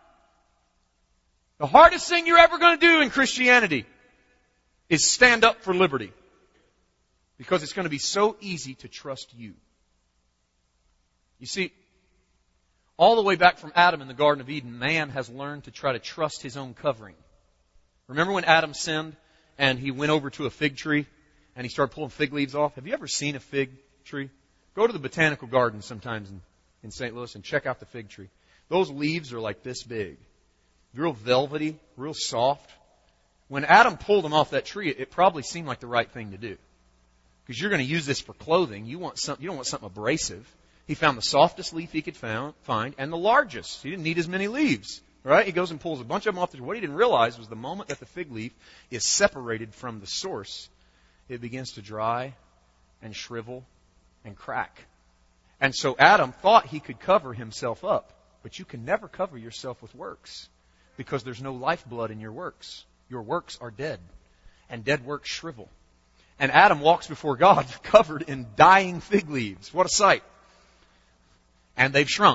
The hardest thing you're ever going to do in Christianity is stand up for liberty. Because it's going to be so easy to trust you. You see, all the way back from Adam in the Garden of Eden, man has learned to try to trust his own covering. Remember when Adam sinned and he went over to a fig tree and he started pulling fig leaves off? Have you ever seen a fig tree? Go to the botanical garden sometimes in, in Saint Louis and check out the fig tree. Those leaves are like this big. Real velvety, real soft. When Adam pulled them off that tree, it probably seemed like the right thing to do. Because you're going to use this for clothing. You want some, you don't want something abrasive. He found the softest leaf he could found, find and the largest. He didn't need as many leaves. Right? He goes and pulls a bunch of them off the tree. What he didn't realize was the moment that the fig leaf is separated from the source, it begins to dry and shrivel and crack. And so Adam thought he could cover himself up. But you can never cover yourself with works. Because there's no lifeblood in your works. Your works are dead. And dead works shrivel. And Adam walks before God covered in dying fig leaves. What a sight. And they've shrunk.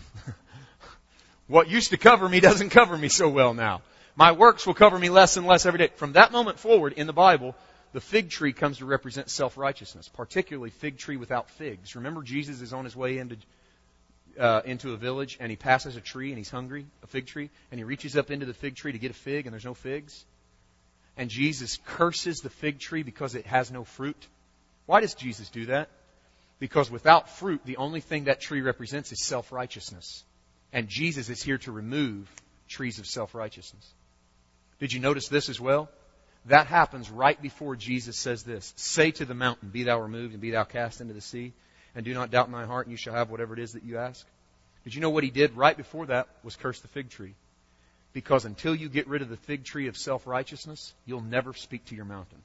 What used to cover me doesn't cover me so well now. My works will cover me less and less every day. From that moment forward in the Bible, the fig tree comes to represent self-righteousness. Particularly fig tree without figs. Remember Jesus is on his way into Uh, into a village and he passes a tree and he's hungry, a fig tree, and he reaches up into the fig tree to get a fig and there's no figs. And Jesus curses the fig tree because it has no fruit. Why does Jesus do that? Because without fruit, the only thing that tree represents is self-righteousness. And Jesus is here to remove trees of self-righteousness. Did you notice this as well? That happens right before Jesus says this, say to the mountain, be thou removed and be thou cast into the sea. And do not doubt in thy heart, and you shall have whatever it is that you ask. Did you know what he did right before that was curse the fig tree? Because until you get rid of the fig tree of self-righteousness, you'll never speak to your mountain.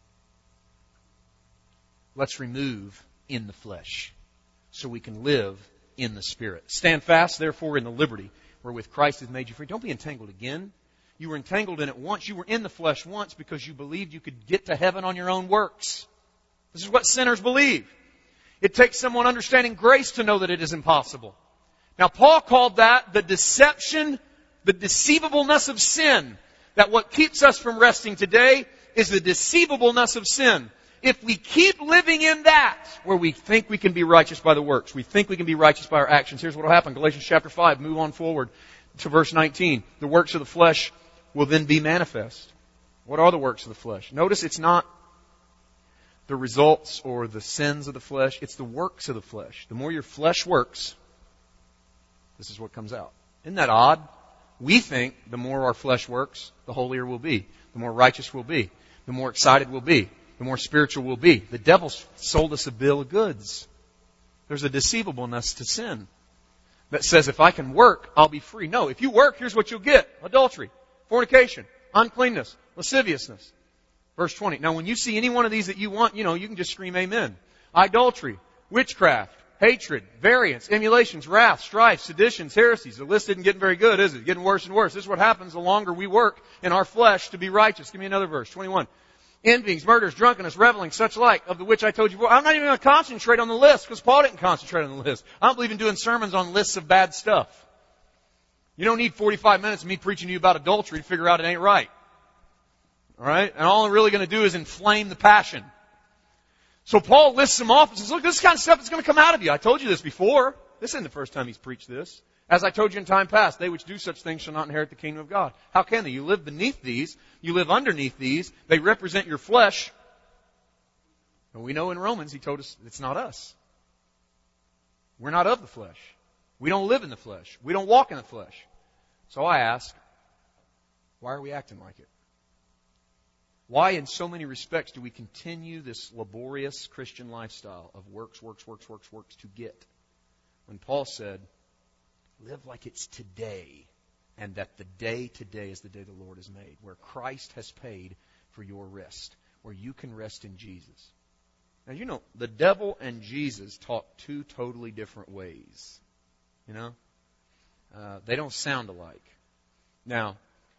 Let's remove in the flesh so we can live in the Spirit. Stand fast, therefore, in the liberty wherewith Christ has made you free. Don't be entangled again. You were entangled in it once. You were in the flesh once because you believed you could get to heaven on your own works. This is what sinners believe. It takes someone understanding grace to know that it is impossible. Now, Paul called that the deception, the deceivableness of sin. That what keeps us from resting today is the deceivableness of sin. If we keep living in that, where we think we can be righteous by the works, we think we can be righteous by our actions, here's what will happen. Galatians chapter five, move on forward to verse nineteen. The works of the flesh will then be manifest. What are the works of the flesh? Notice it's not the results or the sins of the flesh. It's the works of the flesh. The more your flesh works, this is what comes out. Isn't that odd? We think the more our flesh works, the holier we'll be. The more righteous we'll be. The more excited we'll be. The more spiritual we'll be. The devil sold us a bill of goods. There's a deceivableness to sin that says if I can work, I'll be free. No, if you work, here's what you'll get. Adultery, fornication, uncleanness, lasciviousness. Verse twenty. Now when you see any one of these that you want, you know, you can just scream amen. Idolatry, witchcraft, hatred, variance, emulations, wrath, strife, seditions, heresies. The list isn't getting very good, is it? It's getting worse and worse. This is what happens the longer we work in our flesh to be righteous. Give me another verse. twenty-one. Envyings, murders, drunkenness, reveling, such like, of the which I told you before. I'm not even going to concentrate on the list, because Paul didn't concentrate on the list. I don't believe in doing sermons on lists of bad stuff. You don't need forty-five minutes of me preaching to you about adultery to figure out it ain't right. Alright? And all I'm really going to do is inflame the passion. So Paul lists them off and says, look, this is the kind of stuff that's going to come out of you. I told you this before. This isn't the first time he's preached this. As I told you in time past, they which do such things shall not inherit the kingdom of God. How can they? You live beneath these. You live underneath these. They represent your flesh. And we know in Romans, he told us it's not us. We're not of the flesh. We don't live in the flesh. We don't walk in the flesh. So I ask, why are we acting like it? Why in so many respects do we continue this laborious Christian lifestyle of works, works, works, works, works to get? When Paul said, live like it's today, and that the day today is the day the Lord has made, where Christ has paid for your rest, where you can rest in Jesus. Now, you know, the devil and Jesus talk two totally different ways. You know? Uh, they don't sound alike. Now,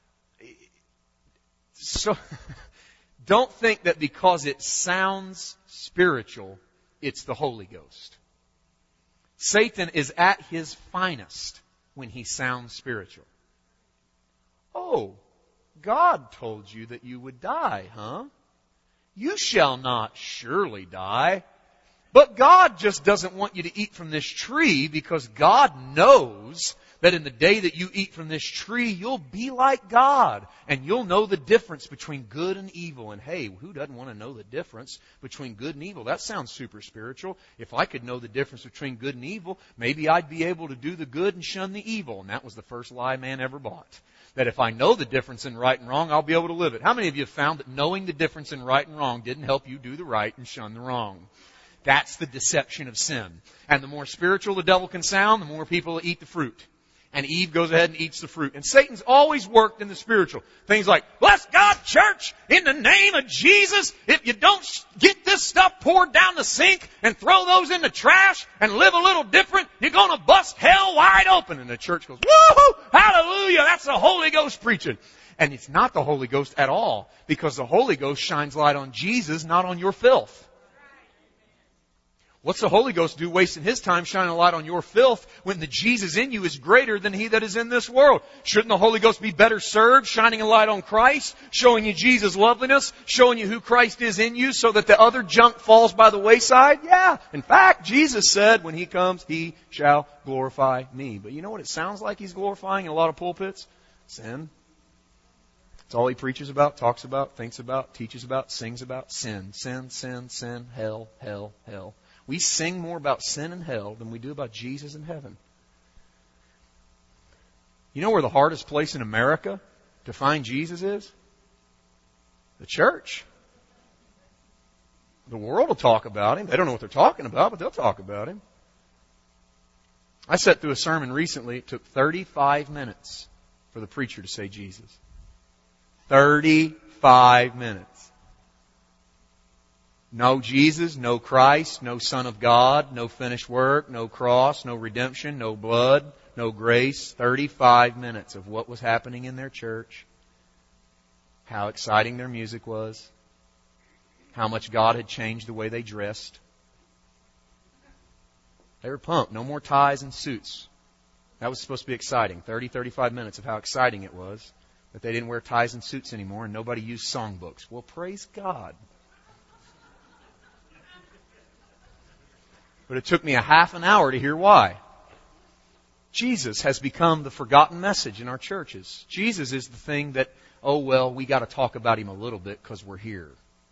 so don't think that because it sounds spiritual, it's the Holy Ghost. Satan is at his finest when he sounds spiritual. Oh, God told you that you would die, huh? You shall not surely die. But God just doesn't want you to eat from this tree because God knows that in the day that you eat from this tree, you'll be like God. And you'll know the difference between good and evil. And hey, who doesn't want to know the difference between good and evil? That sounds super spiritual. If I could know the difference between good and evil, maybe I'd be able to do the good and shun the evil. And that was the first lie man ever bought. That if I know the difference in right and wrong, I'll be able to live it. How many of you have found that knowing the difference in right and wrong didn't help you do the right and shun the wrong? That's the deception of sin. And the more spiritual the devil can sound, the more people eat the fruit. And Eve goes ahead and eats the fruit. And Satan's always worked in the spiritual. Things like, bless God, church, in the name of Jesus. If you don't get this stuff poured down the sink and throw those in the trash and live a little different, you're going to bust hell wide open. And the church goes, woohoo, hallelujah, that's the Holy Ghost preaching. And it's not the Holy Ghost at all, because the Holy Ghost shines light on Jesus, not on your filth. What's the Holy Ghost do wasting His time shining a light on your filth when the Jesus in you is greater than he that is in this world? Shouldn't the Holy Ghost be better served shining a light on Christ, showing you Jesus' loveliness, showing you who Christ is in you so that the other junk falls by the wayside? Yeah. In fact, Jesus said when He comes, He shall glorify me. But you know what it sounds like He's glorifying in a lot of pulpits? Sin. It's all He preaches about, talks about, thinks about, teaches about, sings about. Sin, sin, sin, sin, hell, hell, hell. We sing more about sin and hell than we do about Jesus and heaven. You know where the hardest place in America to find Jesus is? The church. The world will talk about Him. They don't know what they're talking about, but they'll talk about Him. I sat through a sermon recently. It took thirty-five minutes for the preacher to say Jesus. thirty-five minutes. No Jesus, no Christ, no Son of God, no finished work, no cross, no redemption, no blood, no grace. thirty-five minutes of what was happening in their church. How exciting their music was. How much God had changed the way they dressed. They were pumped. No more ties and suits. That was supposed to be exciting. thirty, thirty-five minutes of how exciting it was. But they didn't wear ties and suits anymore and nobody used songbooks. Well, praise God. But it took me a half an hour to hear why. Jesus has become the forgotten message in our churches. Jesus is the thing that oh, well, we got to talk about him a little bit because we're here.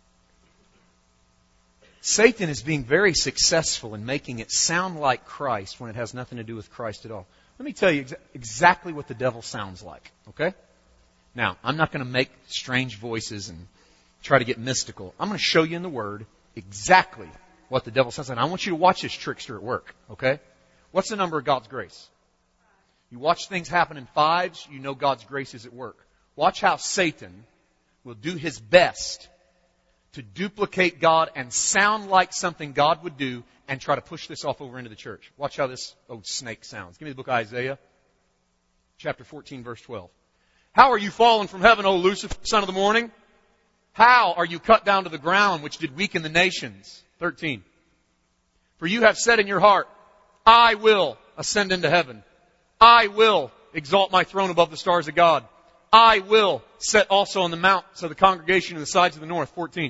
Satan is being very successful in making it sound like Christ when it has nothing to do with Christ at all. Let me tell you exa- exactly what the devil sounds like, okay? Now, I'm not going to make strange voices and try to get mystical. I'm going to show you in the Word exactly what the devil sounds like. And I want you to watch this trickster at work, okay? What's the number of God's grace? You watch things happen in fives, you know God's grace is at work. Watch how Satan will do his best to duplicate God and sound like something God would do and try to push this off over into the church. Watch how this old snake sounds. Give me the book of Isaiah, chapter fourteen, verse twelve. How are you fallen from heaven, O Lucifer, son of the morning? How are you cut down to the ground, which did weaken the nations? thirteen. For you have said in your heart, I will ascend into heaven. I will exalt my throne above the stars of God. I will set also on the mounts of the congregation in the sides of the north. fourteen.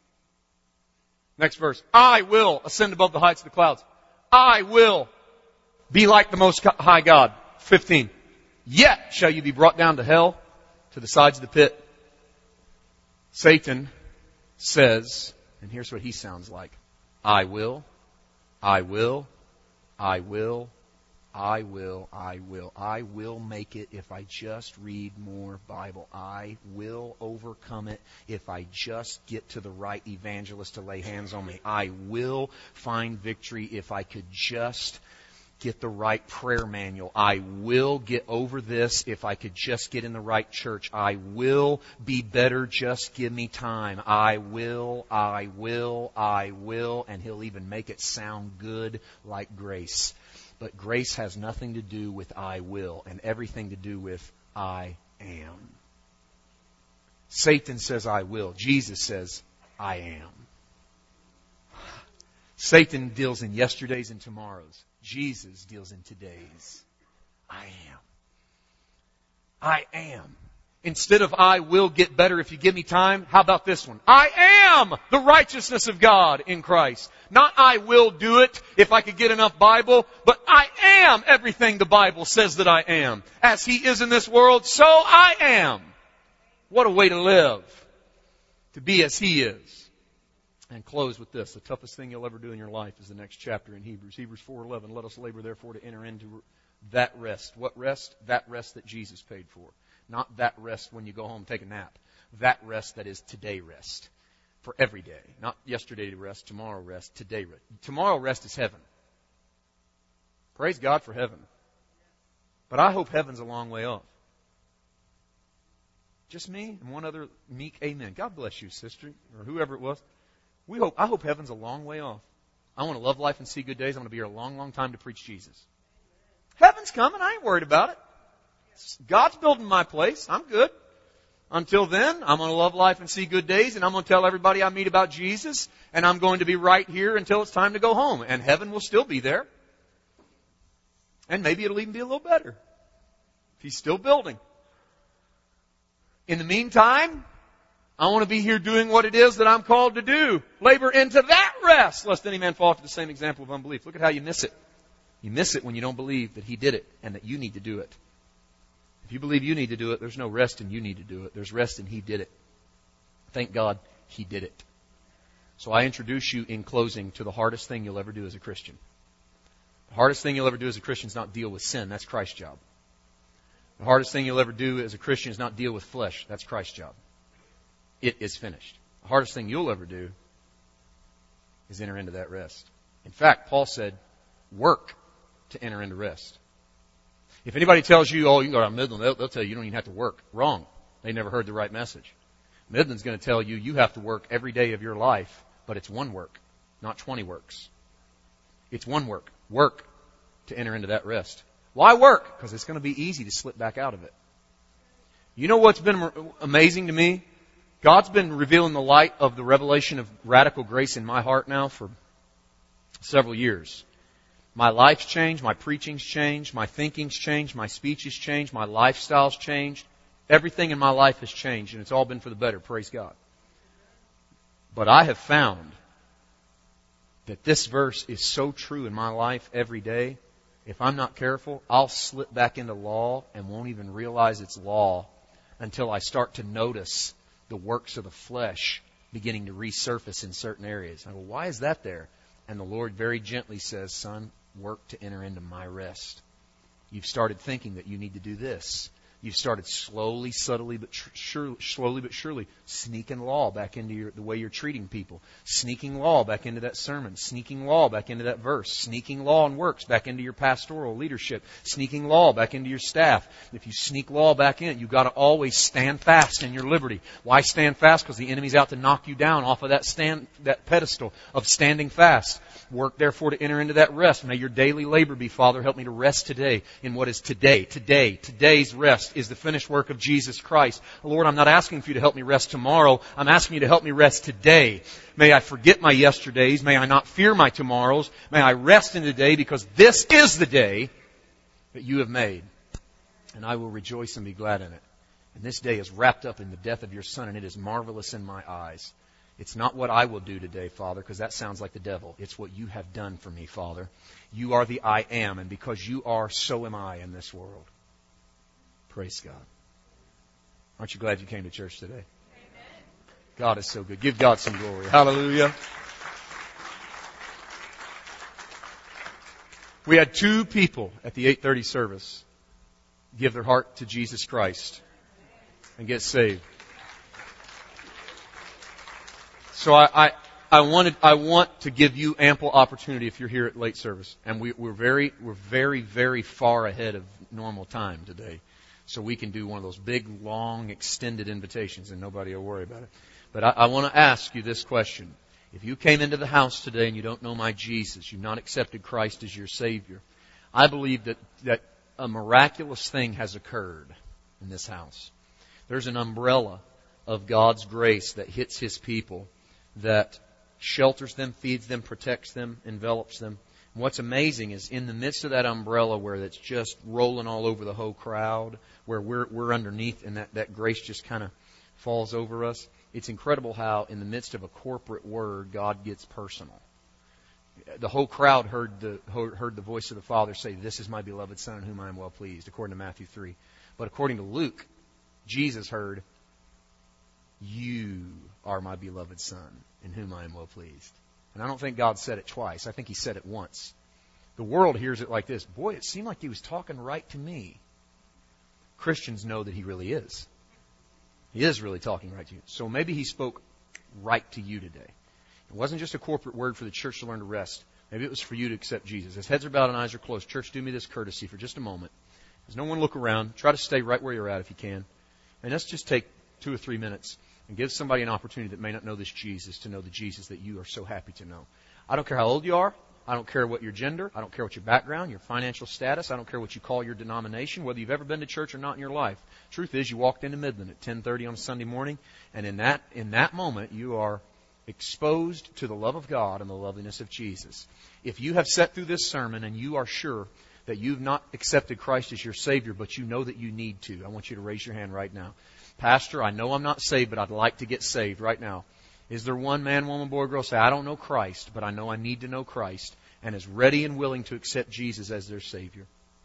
Next verse. I will ascend above the heights of the clouds. I will be like the Most High God. fifteen. Yet shall you be brought down to hell, to the sides of the pit. Satan says, and here's what he sounds like. I will, I will, I will, I will, I will. I will make it if I just read more Bible. I will overcome it if I just get to the right evangelist to lay hands on me. I will find victory if I could just get the right prayer manual. I will get over this if I could just get in the right church. I will be better, just give me time. I will, I will, I will. And he'll even make it sound good like grace. But grace has nothing to do with I will and everything to do with I am. Satan says I will. Jesus says I am. Satan deals in yesterdays and tomorrows. Jesus deals in today's. I am. I am. Instead of I will get better if you give me time, how about this one? I am the righteousness of God in Christ. Not I will do it if I could get enough Bible, but I am everything the Bible says that I am. As He is in this world, so I am. What a way to live. To be as He is. And close with this. The toughest thing you'll ever do in your life is the next chapter in Hebrews. Hebrews four eleven. Let us labor therefore to enter into that rest. What rest? That rest that Jesus paid for. Not that rest when you go home and take a nap. That rest that is today rest. For every day. Not yesterday rest, tomorrow rest, today rest. Tomorrow rest is heaven. Praise God for heaven. But I hope heaven's a long way off. Just me and one other meek amen. God bless you, sister, or whoever it was. We hope. I hope heaven's a long way off. I want to love life and see good days. I'm going to be here a long, long time to preach Jesus. Heaven's coming. I ain't worried about it. God's building my place. I'm good. Until then, I'm going to love life and see good days, and I'm going to tell everybody I meet about Jesus, and I'm going to be right here until it's time to go home. And heaven will still be there. And maybe it'll even be a little better if He's still building. In the meantime, I want to be here doing what it is that I'm called to do. Labor into that rest, lest any man fall to the same example of unbelief. Look at how you miss it. You miss it when you don't believe that He did it and that you need to do it. If you believe you need to do it, there's no rest in you need to do it. There's rest in He did it. Thank God He did it. So I introduce you in closing to the hardest thing you'll ever do as a Christian. The hardest thing you'll ever do as a Christian is not deal with sin. That's Christ's job. The hardest thing you'll ever do as a Christian is not deal with flesh. That's Christ's job. It is finished. The hardest thing you'll ever do is enter into that rest. In fact, Paul said, work to enter into rest. If anybody tells you, oh, you can go to Midland, they'll, they'll tell you you don't even have to work. Wrong. They never heard the right message. Midland's going to tell you you have to work every day of your life, but it's one work, not twenty works. It's one work. Work to enter into that rest. Why work? Because it's going to be easy to slip back out of it. You know what's been amazing to me? God's been revealing the light of the revelation of radical grace in my heart now for several years. My life's changed, my preaching's changed, my thinking's changed, my speech has changed, my lifestyle's changed. Everything in my life has changed, and it's all been for the better, praise God. But I have found that this verse is so true in my life every day. If I'm not careful, I'll slip back into law and won't even realize it's law until I start to notice the works of the flesh beginning to resurface in certain areas. I go, why is that there? And the Lord very gently says, son, work to enter into my rest. You've started thinking that you need to do this. You've started slowly, subtly, but tr- surely, slowly but surely sneaking law back into your, the way you're treating people. Sneaking law back into that sermon. Sneaking law back into that verse. Sneaking law and works back into your pastoral leadership. Sneaking law back into your staff. If you sneak law back in, you've got to always stand fast in your liberty. Why stand fast? Because the enemy's out to knock you down off of that stand, that pedestal of standing fast. Work therefore to enter into that rest. May your daily labor be, Father, help me to rest today in what is today. Today. Today's rest is the finished work of Jesus Christ. Lord, I'm not asking for you to help me rest tomorrow. I'm asking you to help me rest today. May I forget my yesterdays. May I not fear my tomorrows. May I rest in today, because this is the day that you have made. And I will rejoice and be glad in it. And this day is wrapped up in the death of your Son, and it is marvelous in my eyes. It's not what I will do today, Father, because that sounds like the devil. It's what you have done for me, Father. You are the I am, and because you are, so am I in this world. Praise God. Aren't you glad you came to church today? Amen. God is so good. Give God some glory. Hallelujah. We had two people at the eight thirty service give their heart to Jesus Christ and get saved. So I, I, I wanted, I want to give you ample opportunity if you're here at late service. And we, we're very, we're very, very far ahead of normal time today. So we can do one of those big, long, extended invitations and nobody will worry about it. But I, I want to ask you this question. If you came into the house today and you don't know my Jesus, you've not accepted Christ as your Savior, I believe that, that a miraculous thing has occurred in this house. There's an umbrella of God's grace that hits His people, that shelters them, feeds them, protects them, envelops them. And what's amazing is in the midst of that umbrella where it's just rolling all over the whole crowd, where we're we're underneath and that, that grace just kind of falls over us, it's incredible how in the midst of a corporate word, God gets personal. The whole crowd heard the heard the voice of the Father say, "This is my beloved Son in whom I am well pleased," according to Matthew three. But according to Luke, Jesus heard, "You are my beloved Son, in whom I am well pleased." And I don't think God said it twice. I think He said it once. The world hears it like this. Boy, it seemed like He was talking right to me. Christians know that He really is. He is really talking right to you. So maybe He spoke right to you today. It wasn't just a corporate word for the church to learn to rest. Maybe it was for you to accept Jesus. As heads are bowed and eyes are closed, church, do me this courtesy for just a moment. There's no one look around. Try to stay right where you're at if you can. And let's just take two or three minutes and give somebody an opportunity that may not know this Jesus to know the Jesus that you are so happy to know. I don't care how old you are. I don't care what your gender. I don't care what your background, your financial status. I don't care what you call your denomination, whether you've ever been to church or not in your life. Truth is, you walked into Midland at ten thirty on a Sunday morning, and in that in that moment, you are exposed to the love of God and the loveliness of Jesus. If you have sat through this sermon and you are sure that you've not accepted Christ as your Savior, but you know that you need to, I want you to raise your hand right now. Pastor, I know I'm not saved, but I'd like to get saved right now. Is there one man, woman, boy, girl say, I don't know Christ, but I know I need to know Christ, and is ready and willing to accept Jesus as their Savior?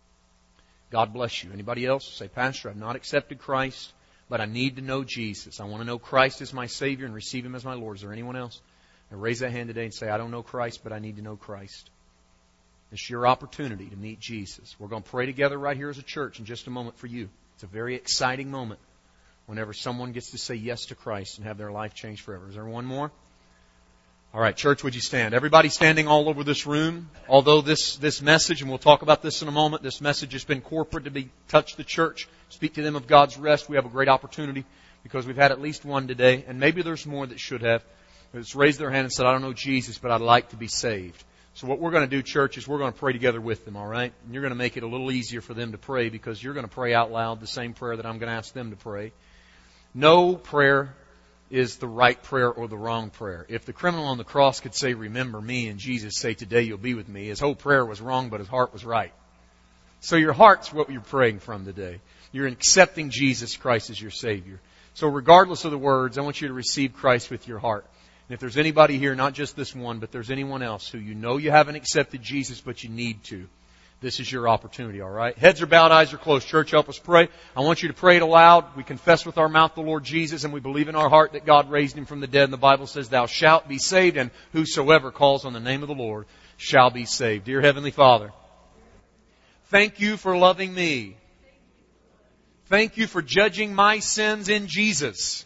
God bless you. Anybody else? Say, Pastor, I've not accepted Christ, but I need to know Jesus. I want to know Christ as my Savior and receive Him as my Lord. Is there anyone else? Now raise that hand today and say, I don't know Christ, but I need to know Christ. It's your opportunity to meet Jesus. We're going to pray together right here as a church in just a moment for you. It's a very exciting moment whenever someone gets to say yes to Christ and have their life changed forever. Is there one more? All right, church, would you stand? Everybody standing all over this room. Although this, this message, and we'll talk about this in a moment, this message has been corporate to be touch the church, speak to them of God's rest. We have a great opportunity because we've had at least one today, and maybe there's more that should have. That's raised their hand and said, I don't know Jesus, but I'd like to be saved. So what we're going to do, church, is we're going to pray together with them, all right? And you're going to make it a little easier for them to pray because you're going to pray out loud the same prayer that I'm going to ask them to pray. No prayer is the right prayer or the wrong prayer. If the criminal on the cross could say, remember me, and Jesus say, today you'll be with me, his whole prayer was wrong, but his heart was right. So your heart's what you're praying from today. You're accepting Jesus Christ as your Savior. So regardless of the words, I want you to receive Christ with your heart. And if there's anybody here, not just this one, but there's anyone else who you know you haven't accepted Jesus, but you need to, This is your opportunity, all right? Heads are bowed, eyes are closed. Church, help us pray. I want you to pray it aloud. We confess with our mouth the Lord Jesus, and we believe in our heart that God raised Him from the dead. And the Bible says, Thou shalt be saved, and whosoever calls on the name of the Lord shall be saved. Dear Heavenly Father, thank You for loving me. Thank You for judging my sins in Jesus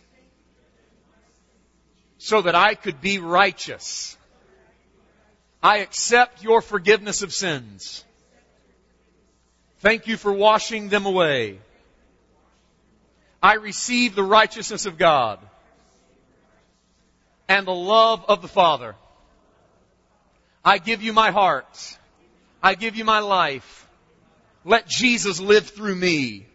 so that I could be righteous. I accept Your forgiveness of sins. Thank You for washing them away. I receive the righteousness of God and the love of the Father. I give You my heart. I give You my life. Let Jesus live through me.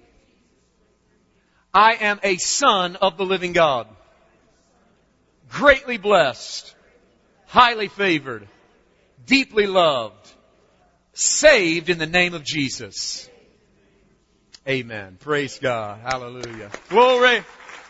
I am a son of the living God. Greatly blessed. Highly favored. Deeply loved. Saved in the name of Jesus. Amen. Praise God. Hallelujah. Glory.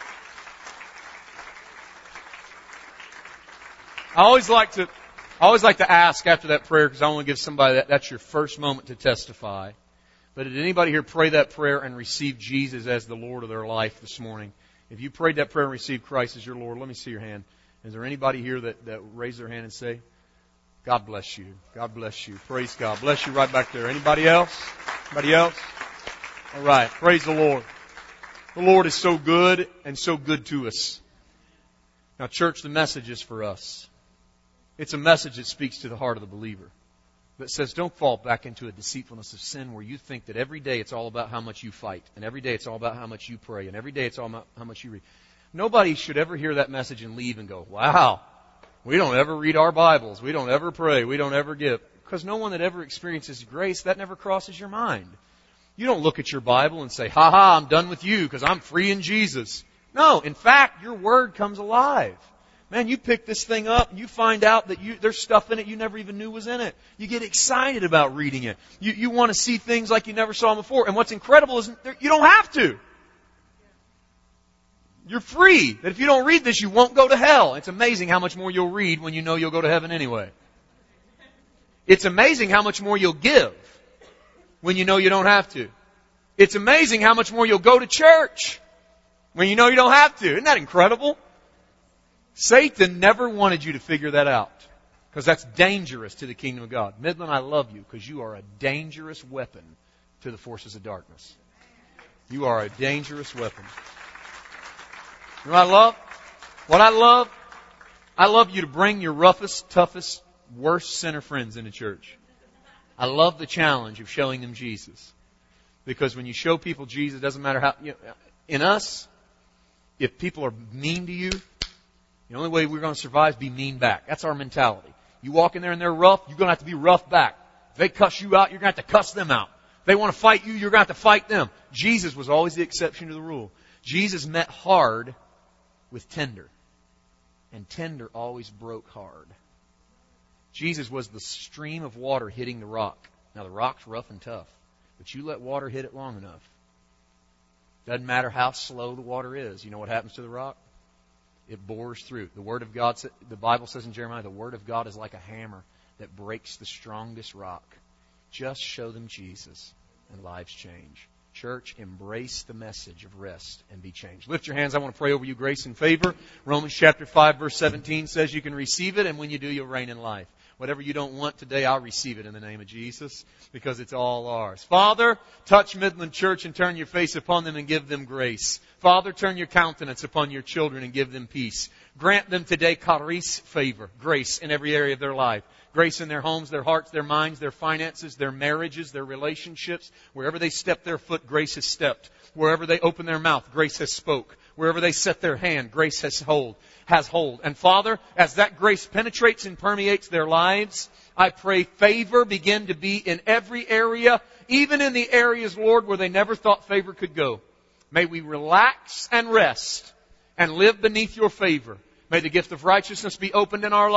I always like to, I always like to ask after that prayer, because I want to give somebody that, that's your first moment to testify. But did anybody here pray that prayer and receive Jesus as the Lord of their life this morning? If you prayed that prayer and received Christ as your Lord, let me see your hand. Is there anybody here that, that raised their hand and say, God bless you. God bless you. Praise God. Bless you right back there. Anybody else? Anybody else? All right. Praise the Lord. The Lord is so good and so good to us. Now, church, the message is for us. It's a message that speaks to the heart of the believer. That says, don't fall back into a deceitfulness of sin where you think that every day it's all about how much you fight. And every day it's all about how much you pray. And every day it's all about how much you read. Nobody should ever hear that message and leave and go, wow, we don't ever read our Bibles. We don't ever pray. We don't ever give. Because no one that ever experiences grace, that never crosses your mind. You don't look at your Bible and say, ha ha, I'm done with you because I'm free in Jesus. No, in fact, your Word comes alive. Man, you pick this thing up and you find out that you, there's stuff in it you never even knew was in it. You get excited about reading it. You, you want to see things like you never saw them before. And what's incredible is you don't have to. You're free. That if you don't read this, you won't go to hell. It's amazing how much more you'll read when you know you'll go to heaven anyway. It's amazing how much more you'll give when you know you don't have to. It's amazing how much more you'll go to church when you know you don't have to. Isn't that incredible? Satan never wanted you to figure that out, because that's dangerous to the kingdom of God. Midland, I love you because you are a dangerous weapon to the forces of darkness. You are a dangerous weapon. You know what I love? What I love? I love you to bring your roughest, toughest, worst sinner friends into church. I love the challenge of showing them Jesus. Because when you show people Jesus, it doesn't matter how... You know, in us, if people are mean to you, the only way we're going to survive is be mean back. That's our mentality. You walk in there and they're rough, you're going to have to be rough back. If they cuss you out, you're going to have to cuss them out. If they want to fight you, you're going to have to fight them. Jesus was always the exception to the rule. Jesus met hard with tender. And tender always broke hard. Jesus was the stream of water hitting the rock. Now the rock's rough and tough, but you let water hit it long enough. Doesn't matter how slow the water is. You know what happens to the rock? It bores through. The Word of God, the Bible says in Jeremiah, the Word of God is like a hammer that breaks the strongest rock. Just show them Jesus and lives change. Church, embrace the message of rest and be changed. Lift your hands. I want to pray over you grace and favor. Romans chapter five verse seventeen says you can receive it, and when you do, you'll reign in life. Whatever you don't want today, I'll receive it in the name of Jesus, because it's all ours. Father, touch Midland Church and turn your face upon them and give them grace. Father, turn your countenance upon your children and give them peace. Grant them today charis, favor, grace in every area of their life. Grace in their homes, their hearts, their minds, their finances, their marriages, their relationships. Wherever they step their foot, grace has stepped. Wherever they open their mouth, grace has spoke. Wherever they set their hand, grace has hold, has hold. And Father, as that grace penetrates and permeates their lives, I pray favor begin to be in every area, even in the areas, Lord, where they never thought favor could go. May we relax and rest and live beneath your favor. May the gift of righteousness be opened in our lives.